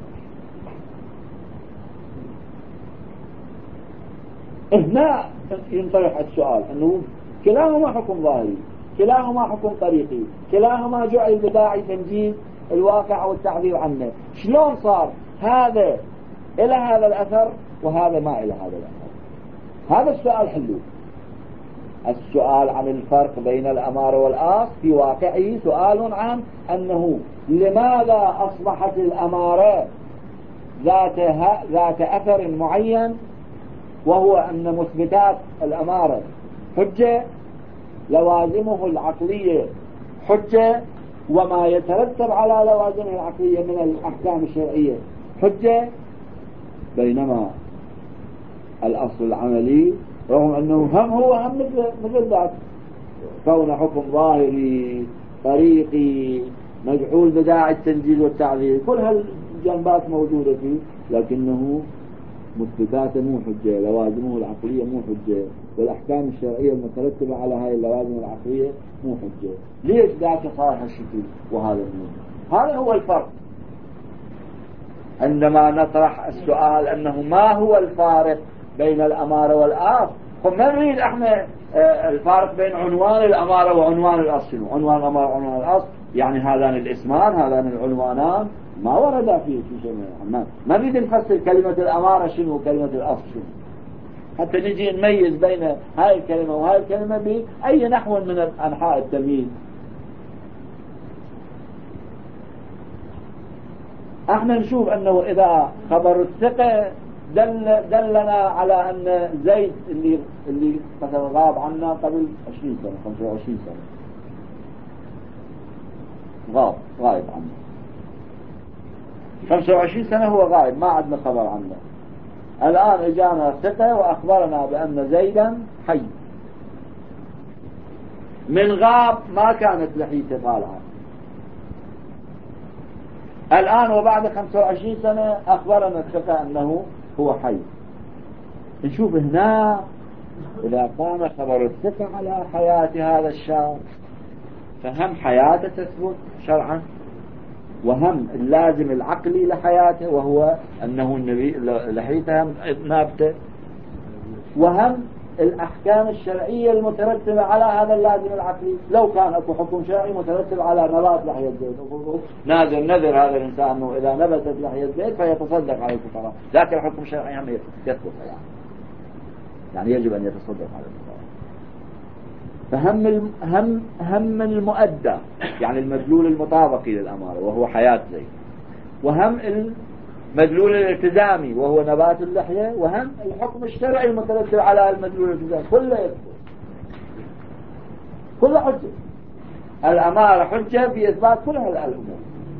هنا ينطرح السؤال أنه كلاهما حكم ظاهري، كلاهما حكم طريقي، كلاهما جعل بداعي تنجيز الواقع أو التعبير عنه، شلون صار هذا إلى هذا الأثر وهذا ما إلى هذا الأثر؟ هذا السؤال حلو. السؤال عن الفرق بين الأمارة والأصل في واقعه سؤال عن أنه لماذا أصبحت الأمارة ذات, ذات أثر معين، وهو أن مثبتات الأمارة حجة، لوازمه العقلية حجة، وما يترتب على لوازمه العقلية من الأحكام الشرعية حجة، بينما الأصل العملي رغم أنه هم هو هم مثل ذات كون حكم ظاهري طريقي مجعول بداعي التنجيز والتعذير، كل هالجنبات موجودة فيه، لكنه مثبتاته مو حجة، لوازمه العقلية مو حجة، والأحكام الشرعية المترتبة على هاي اللوازم العقلية مو حجة. ليش ذاك صار هالشكل وهذا مو؟ هذا هو الفرق. عندما نطرح السؤال أنه ما هو الفارق بين الأمارة والأصل، هم ما نريد احنا الفارق بين عنوان الأمارة وعنوان الأصل. عنوان الأمارة وعنوان الأصل يعني هذان الاسمان، هذان العنوانان ما ورد فيه في شيء. ما نريد نفسر كلمة الأمارة شنو وكلمة الأصل شنو. حتى نجي نميز بين هاي الكلمة وهاي الكلمة بأي نحو من أنحاء التمييز. احنا نشوف انه اذا خبر الثقة دل دلنا على ان زيد اللي اللي مثلا غاب عنا قبل عشرين سنة خمسة وعشرين سنة غاب غايب عنا خمسة وعشرين سنة هو غايب ما عندنا خبر عنه. الآن اجانا ثقة واخبرنا بان زيدا حي من غاب ما كانت لحيته طالعة. الآن وبعد خمسة وعشرين سنة أخبرنا الثقة أنه هو حي. نشوف هنا إذا قام خبر الثقة على حياة هذا الشاب فهم حياته تثبت شرعا وهم اللازم العقلي لحياته وهو أنه النبي لحيته نابته وهم الأحكام الشرعية المترتبة على هذا اللازم العقلي. لو كان أكو حكم شرعي مترتب على نبات لحية زيد ناذر نذر هذا الإنسان أنه إذا نبتت لحية زيد فيتصدق على الفقراء لكن الحكم الشرعي هم يثبت يعني. يعني يجب أن يتصدق على الفقراء. فهم هم هم المؤدى يعني المدلول المطابقي للأمارة وهو حياة زيد وهم المدلول الالتزامي وهو نبات اللحية وهم الحكم الشرعي المترتب على المدلول الالتزامي كله يثبت كل حجة. الأمارة حجة في إثبات كل هذه الأمور.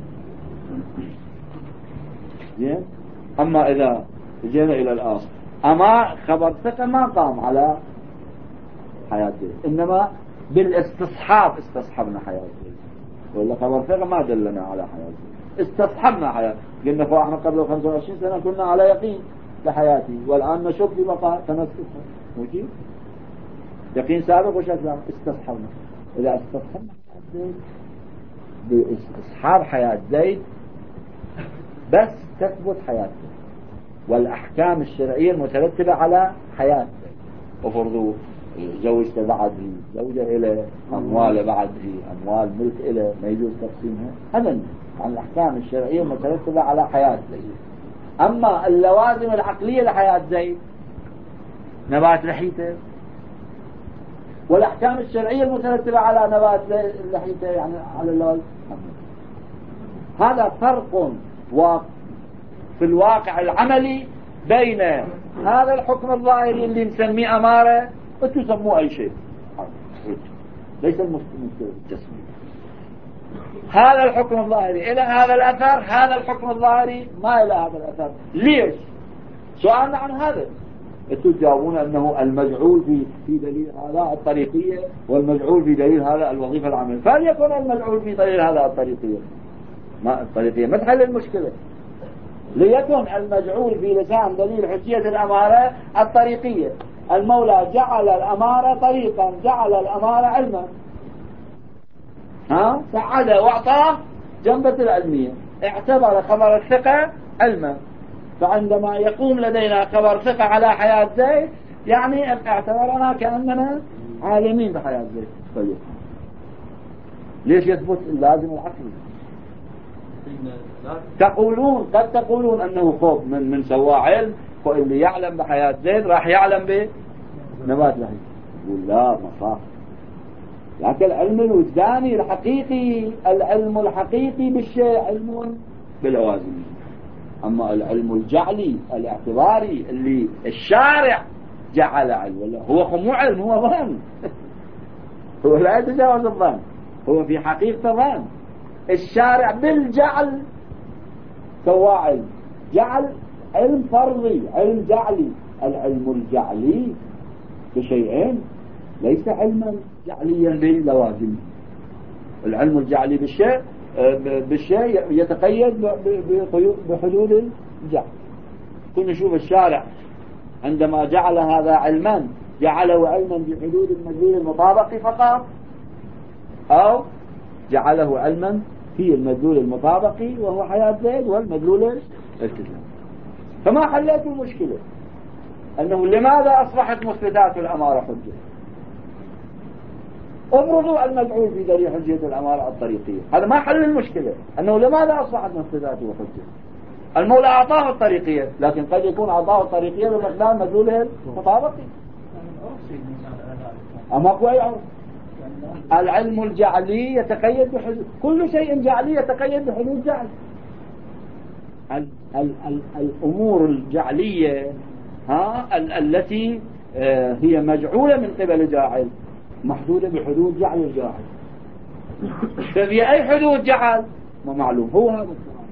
زين. أما إذا جينا إلى الأصل أما خبر ثقة ما قام على حياة زيد إنما بالاستصحاب استصحبنا حياة زيد ولا خبر ثقة ما دلنا على حياة زيد استصحبنا حياة. قلنا فاحنا قبل خمسة وعشرين سنة كنا على يقين لحياتي والآن نشك ببقاء تنسخها موجود يقين سابق وشك لا استصحبنا. إذا استصحبنا حياة زيد باستصحاب حياة زيد بس تثبت حياته والأحكام الشرعية المترتبة على حياة زيد وفرضه زوجته بعده زوجة إلى أموال بعده أموال ملك إلى ما يجوز تقسيمها هذا عن الأحكام الشرعية المترتبة على حياة زيد. أما اللوازم العقلية لحياة زيد نبات لحيته والأحكام الشرعية المترتبة على نبات لحيته يعني على اللوازم هذا فرق في الواقع العملي بين هذا الحكم الظاهري اللي نسميه أمارة وتسموه أي شيء ليس المشكلة التسمية. هذا الحكم الظاهري إلى هذا الأثر هذا الحكم الظاهري ما إلى هذا الأثر. ليش؟ سؤالنا عن هذا تجاوبون أنه المجعول في في دليل هذا الطريقية والمجعول في دليل هذا الوظيفة العملية. فليكن المجعول في دليل هذا الطريقية ما الطريقية ما تحل المشكلة. ليكن المجعول في لسان دليل حجية الأمارة الطريقية. المولى جعل الأمارة طريقا جعل الأمارة علما ها سعد واعطاه جنبة العلمية اعتبر خبر الثقة علما. فعندما يقوم لدينا خبر ثقة على حياة زيد يعني اعتبرنا كأننا عالمين بحياة زيد. طيب ليش يثبت اللازم العقلي؟ تقولون قد تقولون أنه خوف من من سوى علم واللي يعلم بحياة زيد راح يعلم بنبات لحية. يقول لا ما صح. لكن العلم الوجداني الحقيقي العلم الحقيقي بالشيء علم باللوازم. أما العلم الجعلي الاعتباري اللي الشارع جعل علم ولا هو مو علم هو ظن هو لا يتجاوز الظن هو في حقيقة ظن. الشارع بالجعل سوى علم جعل علم فرضي علم جعلي. العلم الجعلي بشيئين ليس علما جعليا باللوازم. العلم الجعلي بالشيء بالشيء يتقيد بحدود الجعل. كنا نشوف الشارع عندما جعل هذا علما جعله علما بحدود المدلول المطابق فقط أو جعله علما في المدلول المطابقي وهو حياة زيد والمدلول الالتزام. فما حلت المشكلة أنه لماذا أصبحت مثبتات الأمارة حجة؟ افرضوا المجعول في دليل حجية الأمارة الطريقية هذا ما حل المشكلة أنه لماذا أصبحت مثبتاته حجة. المولى أعطاه الطريقية، لكن قد يكون أعطاه الطريقية بمقدار مدلوله المطابقي. أما قوي عرف. العلم الجعلي يتقيد بحدود، كل شيء جعلي يتقيد بحدود جعل. ال ال ال الأمور الجعلية ها ال التي آه هي مجعولة من قبل جاعل محدودة بحدود جعل الجاعل. ففي أي حدود جعل ما معلوم. هو هذا السؤال.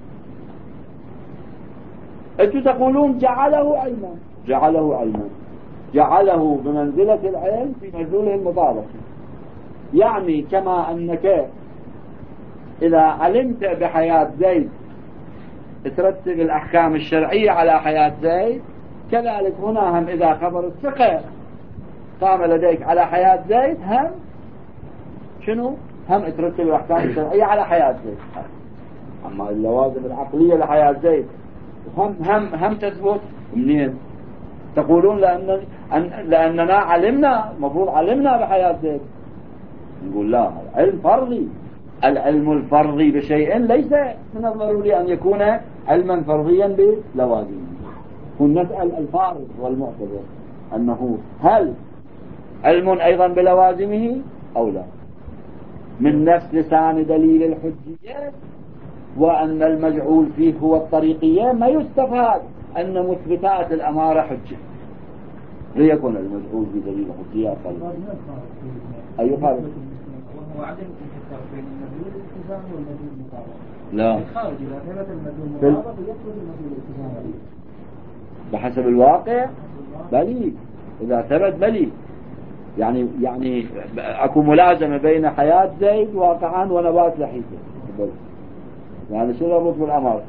أنتم تقولون جعله علما، جعله علما، جعله بمنزلة العلم في مدلوله المطابق. يعني كما أنك إذا علمت بحياة زيد ترتب الأحكام الشرعية على حياة زيد، كذلك هنا هم إذا خبر الثقة قام لديك على حياة زيد هم شنو؟ هم ترتب الأحكام الشرعية على حياة زيد. أما اللوازم العقلية لحياة زيد هم هم هم تثبت منين؟ تقولون لأن لأننا علمنا، مفروض علمنا بحياة زيد. نقول لا، علم فرضي. العلم الفرضي بشيء ليس من الضروري أن يكون علما فرضيا بلوازمه. ونسأل الفارض والمعتبر أنه هل علم أيضا بلوازمه أو لا، من نفس لسان دليل الحجية، وأن المجعول فيه هو الطريقية، ما يستفاد أن مثبتات الأمارة حجة ليكون المجعول في دليل الحجية أقل. أي فارق؟ وهو عدم التفرق بين المدلول الالتزام والمدلول المطابقة. لا، الخارج إذا ثبت المدلول المطابقة يطلب المدلول الالتزام بحسب الواقع بلي. إذا ثبت بلي، يعني يعني أكو ملازمة بين حياة زيد واقعا ونبات لحيته. يعني شو ربط بالأمارة؟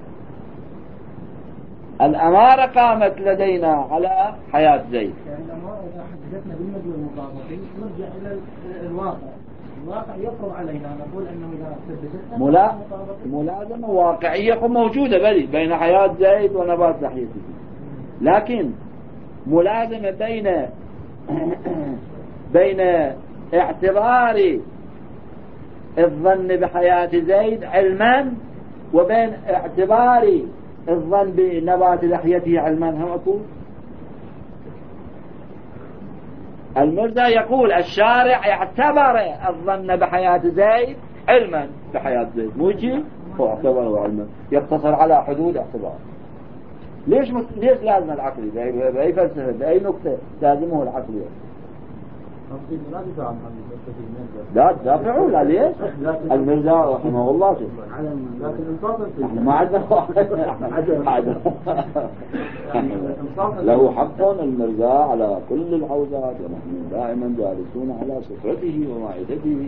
الأمارة قامت لدينا على حياة زيد. يعني الأمارة إذا حدثنا بالمدلول المطابقي نرجع إلى الواقع. الواقع يفرض علينا نقول أنه إذا ثبتتنا ملا... ملازمة واقعية موجودة بلي بين حياة زيد ونبات لحيته، لكن ملازمة بين بين اعتبار الظن بحياة زيد علما وبين اعتبار الظن بنبات لحيته علما هم أقول. المرزا يقول الشارع اعتبر الظن بحياة زيد علما بحياة زيد، مو يجي هو اعتبره علما، يقتصر على حدود اعتبار. ليش مس... ليش لازم العقل؟ بأي فلسفة بأي نقطة لازمه العقل؟ لا تدافعوا لا ليش؟ المرزا رحمه الله شوف احنا ما عندنا له حق المرزا على كل الحوزات، ونحن دائما جالسون على سفرته ومعدته.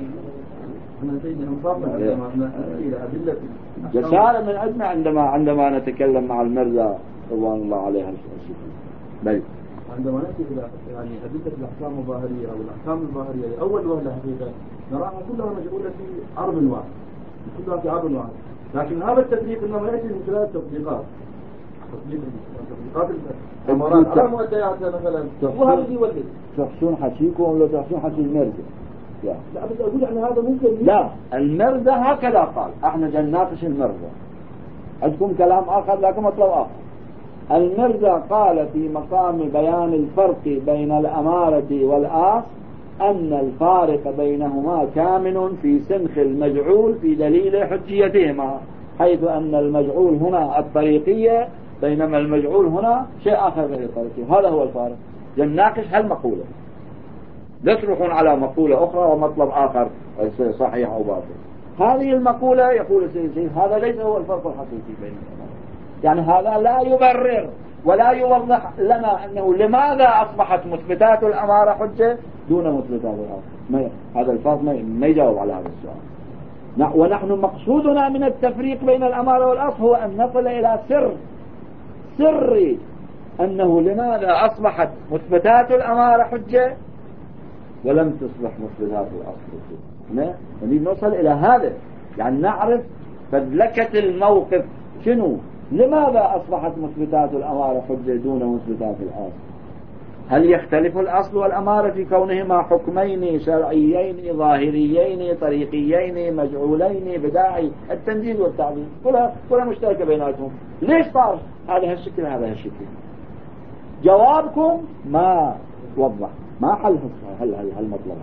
جسارة من عندنا عندما عندما نتكلم مع المرزا رضوان الله عليه الشكر. بل عندما نأتي إلى يعني أدلة الأحكام الظاهرية أو الأحكام الظاهرية لأول وهلة حقيقة نراها كلها مجعولة في عرض واحد، كلها في عرض واحد. لكن هذا التطبيق إنما يأتي من خلال التطبيقات، تطبيق تطبيقات الأمارات على مؤدياتها مثلا، وهذا يولد. تحسون حكيكم ولا تحسون حكي المرزا؟ لا بس أقول إحنا هذا ممكن. لا، المرزا هكذا قال. إحنا جاي نناقش المرزا، عندكم كلام آخر لكن مطلب آخر. المرزا قال في مقام بيان الفرق بين الأمارة والآص أن الفارق بينهما كامن في سنخ المجعول في دليل حجيتهما، حيث أن المجعول هنا الطريقية بينما المجعول هنا شيء آخر غير الطريقية. هذا هو الفارق. نناقش هالمقولة، لا تروحون على مقولة أخرى ومطلب آخر صحيح أو باطل. هذه المقولة يقول السيد هذا ليس هو الفرق الحقيقي بين الأمارة. يعني هذا لا يبرر ولا يوضح لنا أنه لماذا أصبحت مثبتات الأمارة حجة دون مثبتات الأصل. هذا الفرق ما يجاوب على هذا السؤال. ونحن مقصودنا من التفريق بين الأمارة والأصل هو أن نصل إلى سر سر أنه لماذا أصبحت مثبتات الأمارة حجة ولم تصبح مثبتات الأصل حجة. نريد نوصل إلى هذا، يعني نعرف فدلكة الموقف شنو، لماذا أصبحت مثبتات الأمارة حجة دون مثبتات الأصل. هل يختلف الأصل والأمارة في كونهما حكمين شرعيين ظاهريين طريقيين مجعولين بداعي التنزيل والتعظيم كلها كلها مشتركة بيناتهم؟ ليش صار هذا هالشكل هذا هالشكل؟ جوابكم ما وضح، ما حل هل هل هالمطلب.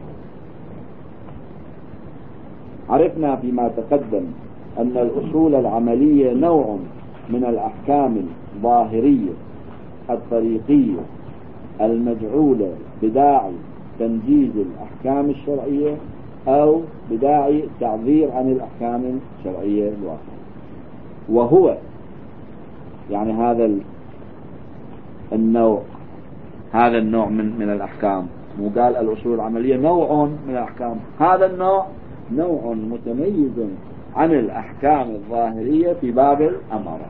عرفنا فيما تقدم أن الأصول العملية نوع من الأحكام الظاهرية الطريقية المجعولة بداعي تنجيز الأحكام الشرعية أو بداعي التعذير عن الأحكام الشرعية الواقعة. وهو يعني هذا النوع هذا النوع من من الأحكام، مو قال الأصول العملية نوع من الأحكام، هذا النوع نوع متميز عن الأحكام الظاهرية في باب الأمارة.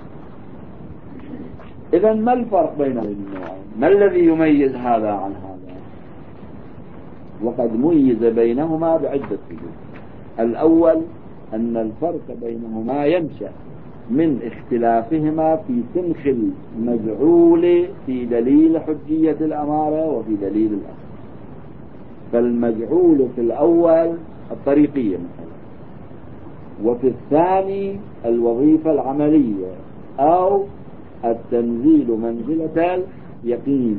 إذا ما الفرق بين النوعين؟ ما الذي يميز هذا عن هذا؟ وقد ميز بينهما بعدة وجوه. الأول أن الفرق بينهما ينشأ من اختلافهما في سنخ المجعول في دليل حجية الأمارة وفي دليل الأصل. فالمجعول في الأول الطريقية مثلا، وفي الثاني الوظيفة العملية أو التنزيل منزلة اليقين.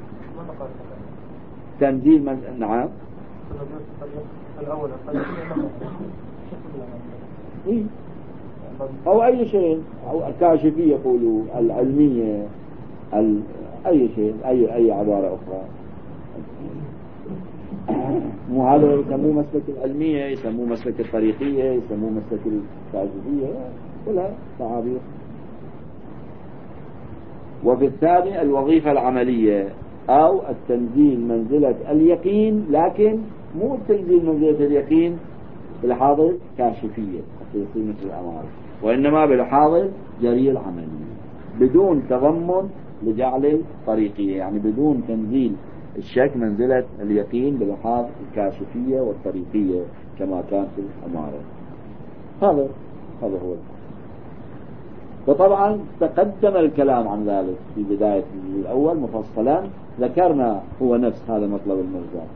تنزيل من... نعم إيه؟ أو أي شيء، أو الكاشفية يقولوا العلمية ال... أي شيء، أي أي عبارة أخرى. مو هذا يسموه مسلك العلمية، يسموه مسلك الطريقية، يسموه مسلك الكاشفية، كلها تعابير. وفي الثاني الوظيفة العملية أو التنزيل منزلة اليقين، لكن مو التنزيل منزلة اليقين بلحاظ كاشفية حقيقية مثل الأمارة، وإنما بلحاظ جري العملية بدون تضمن لجعل الطريقية، يعني بدون تنزيل الشك منزلة اليقين بلحاظ الكاشفية والطريقية كما كان في الأمارة. هذا هذا هو. وطبعا تقدم الكلام عن ذلك في بداية الأول مفصلا، ذكرنا هو نفس هذا مطلب المرجع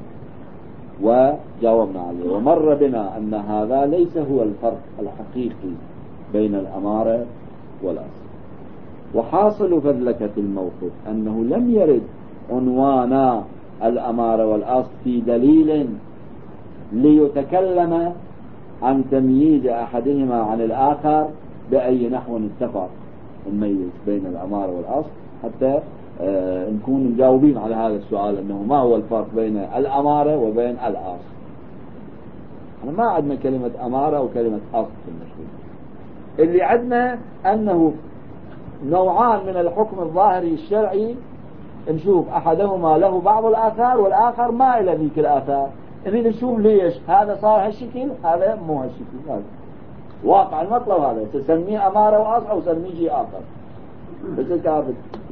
وجاوبنا عليه، ومر بنا أن هذا ليس هو الفرق الحقيقي بين الأمارة والأصل. وحاصل فذلكة الموقف أنه لم يرد عنوانا الأمارة والأصل في دليل ليتكلم عن تمييز أحدهما عن الآخر بأي نحو اتفق نميز بين الأمارة والأصل، حتى آه نكون مجاوبين على هذا السؤال أنه ما هو الفرق بين الأمارة وبين الأصل. احنا ما عندنا كلمة أمارة وكلمة أصل في المشروع. اللي عندنا أنه نوعان من الحكم الظاهري الشرعي، نشوف أحدهما له بعض الآثار والآخر ما إلى ذيك الآثار، نريد نشوف ليش هذا صار هالشكل هذا مو هالشكل. هذا واقع المطلب، هذا تسميه أمارة وأصل أو تسميه شيء آخر بس الكافر.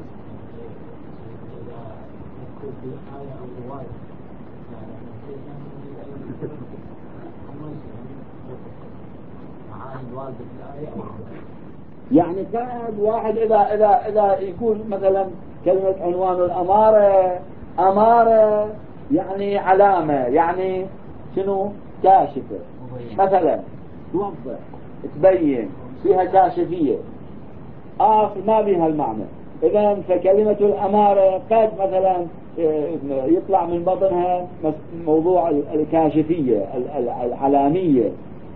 يعني كان واحد إذا إذا إذا يكون مثلا كلمة عنوان الأمارة أمارة يعني علامة، يعني شنو كاشفة مثلا، توضح تبين فيها كاشفية، آه ما بها المعنى. إذا فكلمة الأمارة قد مثلا يطلع من بطنها موضوع الكاشفية العلامية،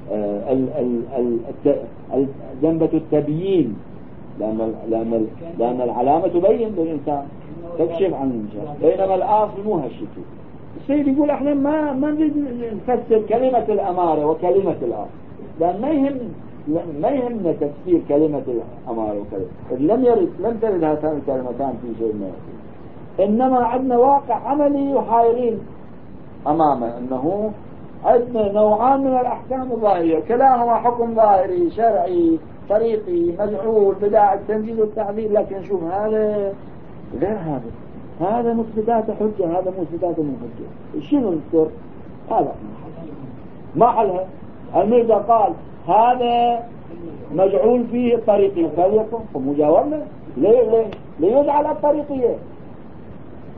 جنبة التبيين، لأن لأن لأن العلامة تبين للإنسان تكشف عن الإنسان، بينما الآصل مو هالشيء. السيد يقول احنا ما ما نريد نفسر كلمة الأمارة وكلمة الآصل، لأن ما يهم ما يهمنا تفسير كلمة الأمارة وكلمة، لم يرد لم ترد هاتان الكلمتان في شيء ما يصير. إنما عندنا واقع عملي وحائرين أمامه، أنه عندنا نوعان من الأحكام الظاهرية، كلاهما حكم ظاهري شرعي طريقي مجعول بداعي التنزيل والتعديل، لكن شوف هذا غير هذا، هذا مثبتات حجة، هذا مثبتات من حجة. شنو نذكر؟ هذا ما حلها. المرجع قال هذا مجعول فيه الطريقي فليكن، فمجاورنا ليه ليه ليجعل الطريقية.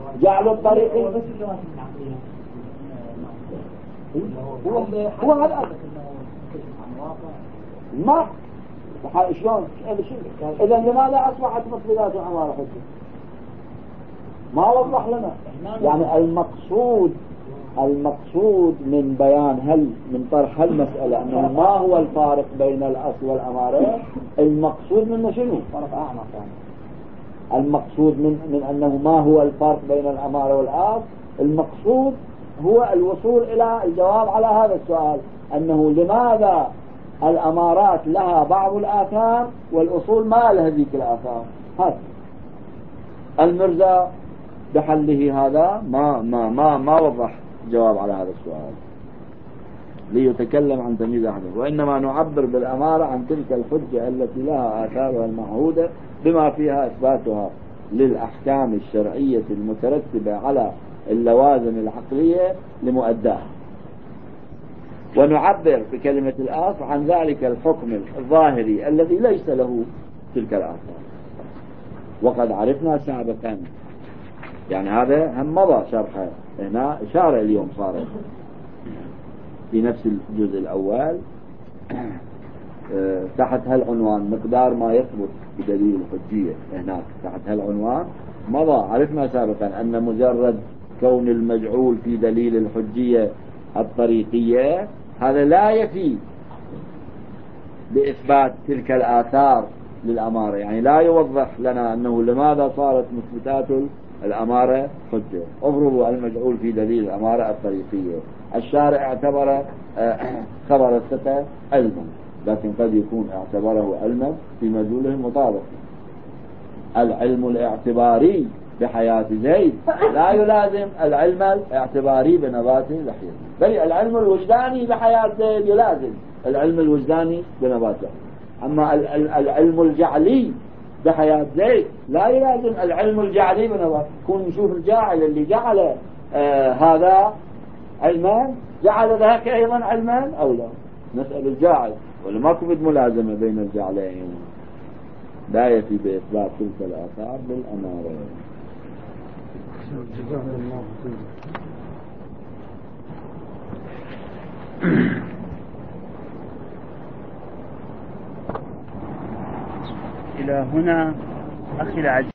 جعل الطريقي بس اللوازم العقلية هو هو هذا ما شلون إذا لماذا أصبحت مفردات الأمارة حجة؟ ما وضح لنا. يعني المقصود المقصود من بيان هل من طرح هالمسألة أنه ما هو الفارق بين الأصل والأمارة، المقصود منه شنو؟ فرق أعمق. المقصود من من أنه ما هو الفرق بين الأمارة والأصل، المقصود هو الوصول إلى الجواب على هذا السؤال، أنه لماذا الأمارات لها بعض الآثار والأصول ما لها ذيك الآثار. هذا المرزا بحله هذا ما ما ما ما وضح جواب على هذا السؤال ليتكلم عن تمييز أحده، وإنما نعبر بالأمارة عن تلك الحجة التي لها آثارها المعهودة بما فيها إثباتها للأحكام الشرعية المترتبة على اللوازم العقلية لمؤداها، ونعبر بكلمة الآثار عن ذلك الحكم الظاهري الذي ليس له تلك الآثار. وقد عرفنا سابقا، يعني هذا هم مضى شرحه هنا، إشارة اليوم صارت في نفس الجزء الأول تحت هالعنوان مقدار ما يثبت بدليل الحجية. هناك تحت هالعنوان مضى عرفنا سابقا أن مجرد كون المجعول في دليل الحجية الطريقية هذا لا يفي بإثبات تلك الآثار للأمارة، يعني لا يوضح لنا أنه لماذا صارت مثبتات الأمارة حجة. افرضوا المجعول في دليل الأمارة الطريقية، الشارع اعتبر خبر الثقة علما، لكن قد يكون اعتبره علما في مدلوله المطابق. العلم الاعتباري بحياة زيد لا يلازم العلم الاعتباري بنبات لحية، بل العلم الوجداني بحياة زيد يلازم العلم الوجداني بنبات لحية. أما العلم الجعلي بحياة زيد لا يلازم العلم الجعلي بنبات. كون نشوف الجاعل اللي جعل آه هذا علما جعل ذاك أيضا علما أو لا، نسأل الجاعل، ولا ماكو بد ملازمة بين الجعلين، لا يفي بإثبات تلك الآثار بالأمارة. إلى هنا أخي العزيز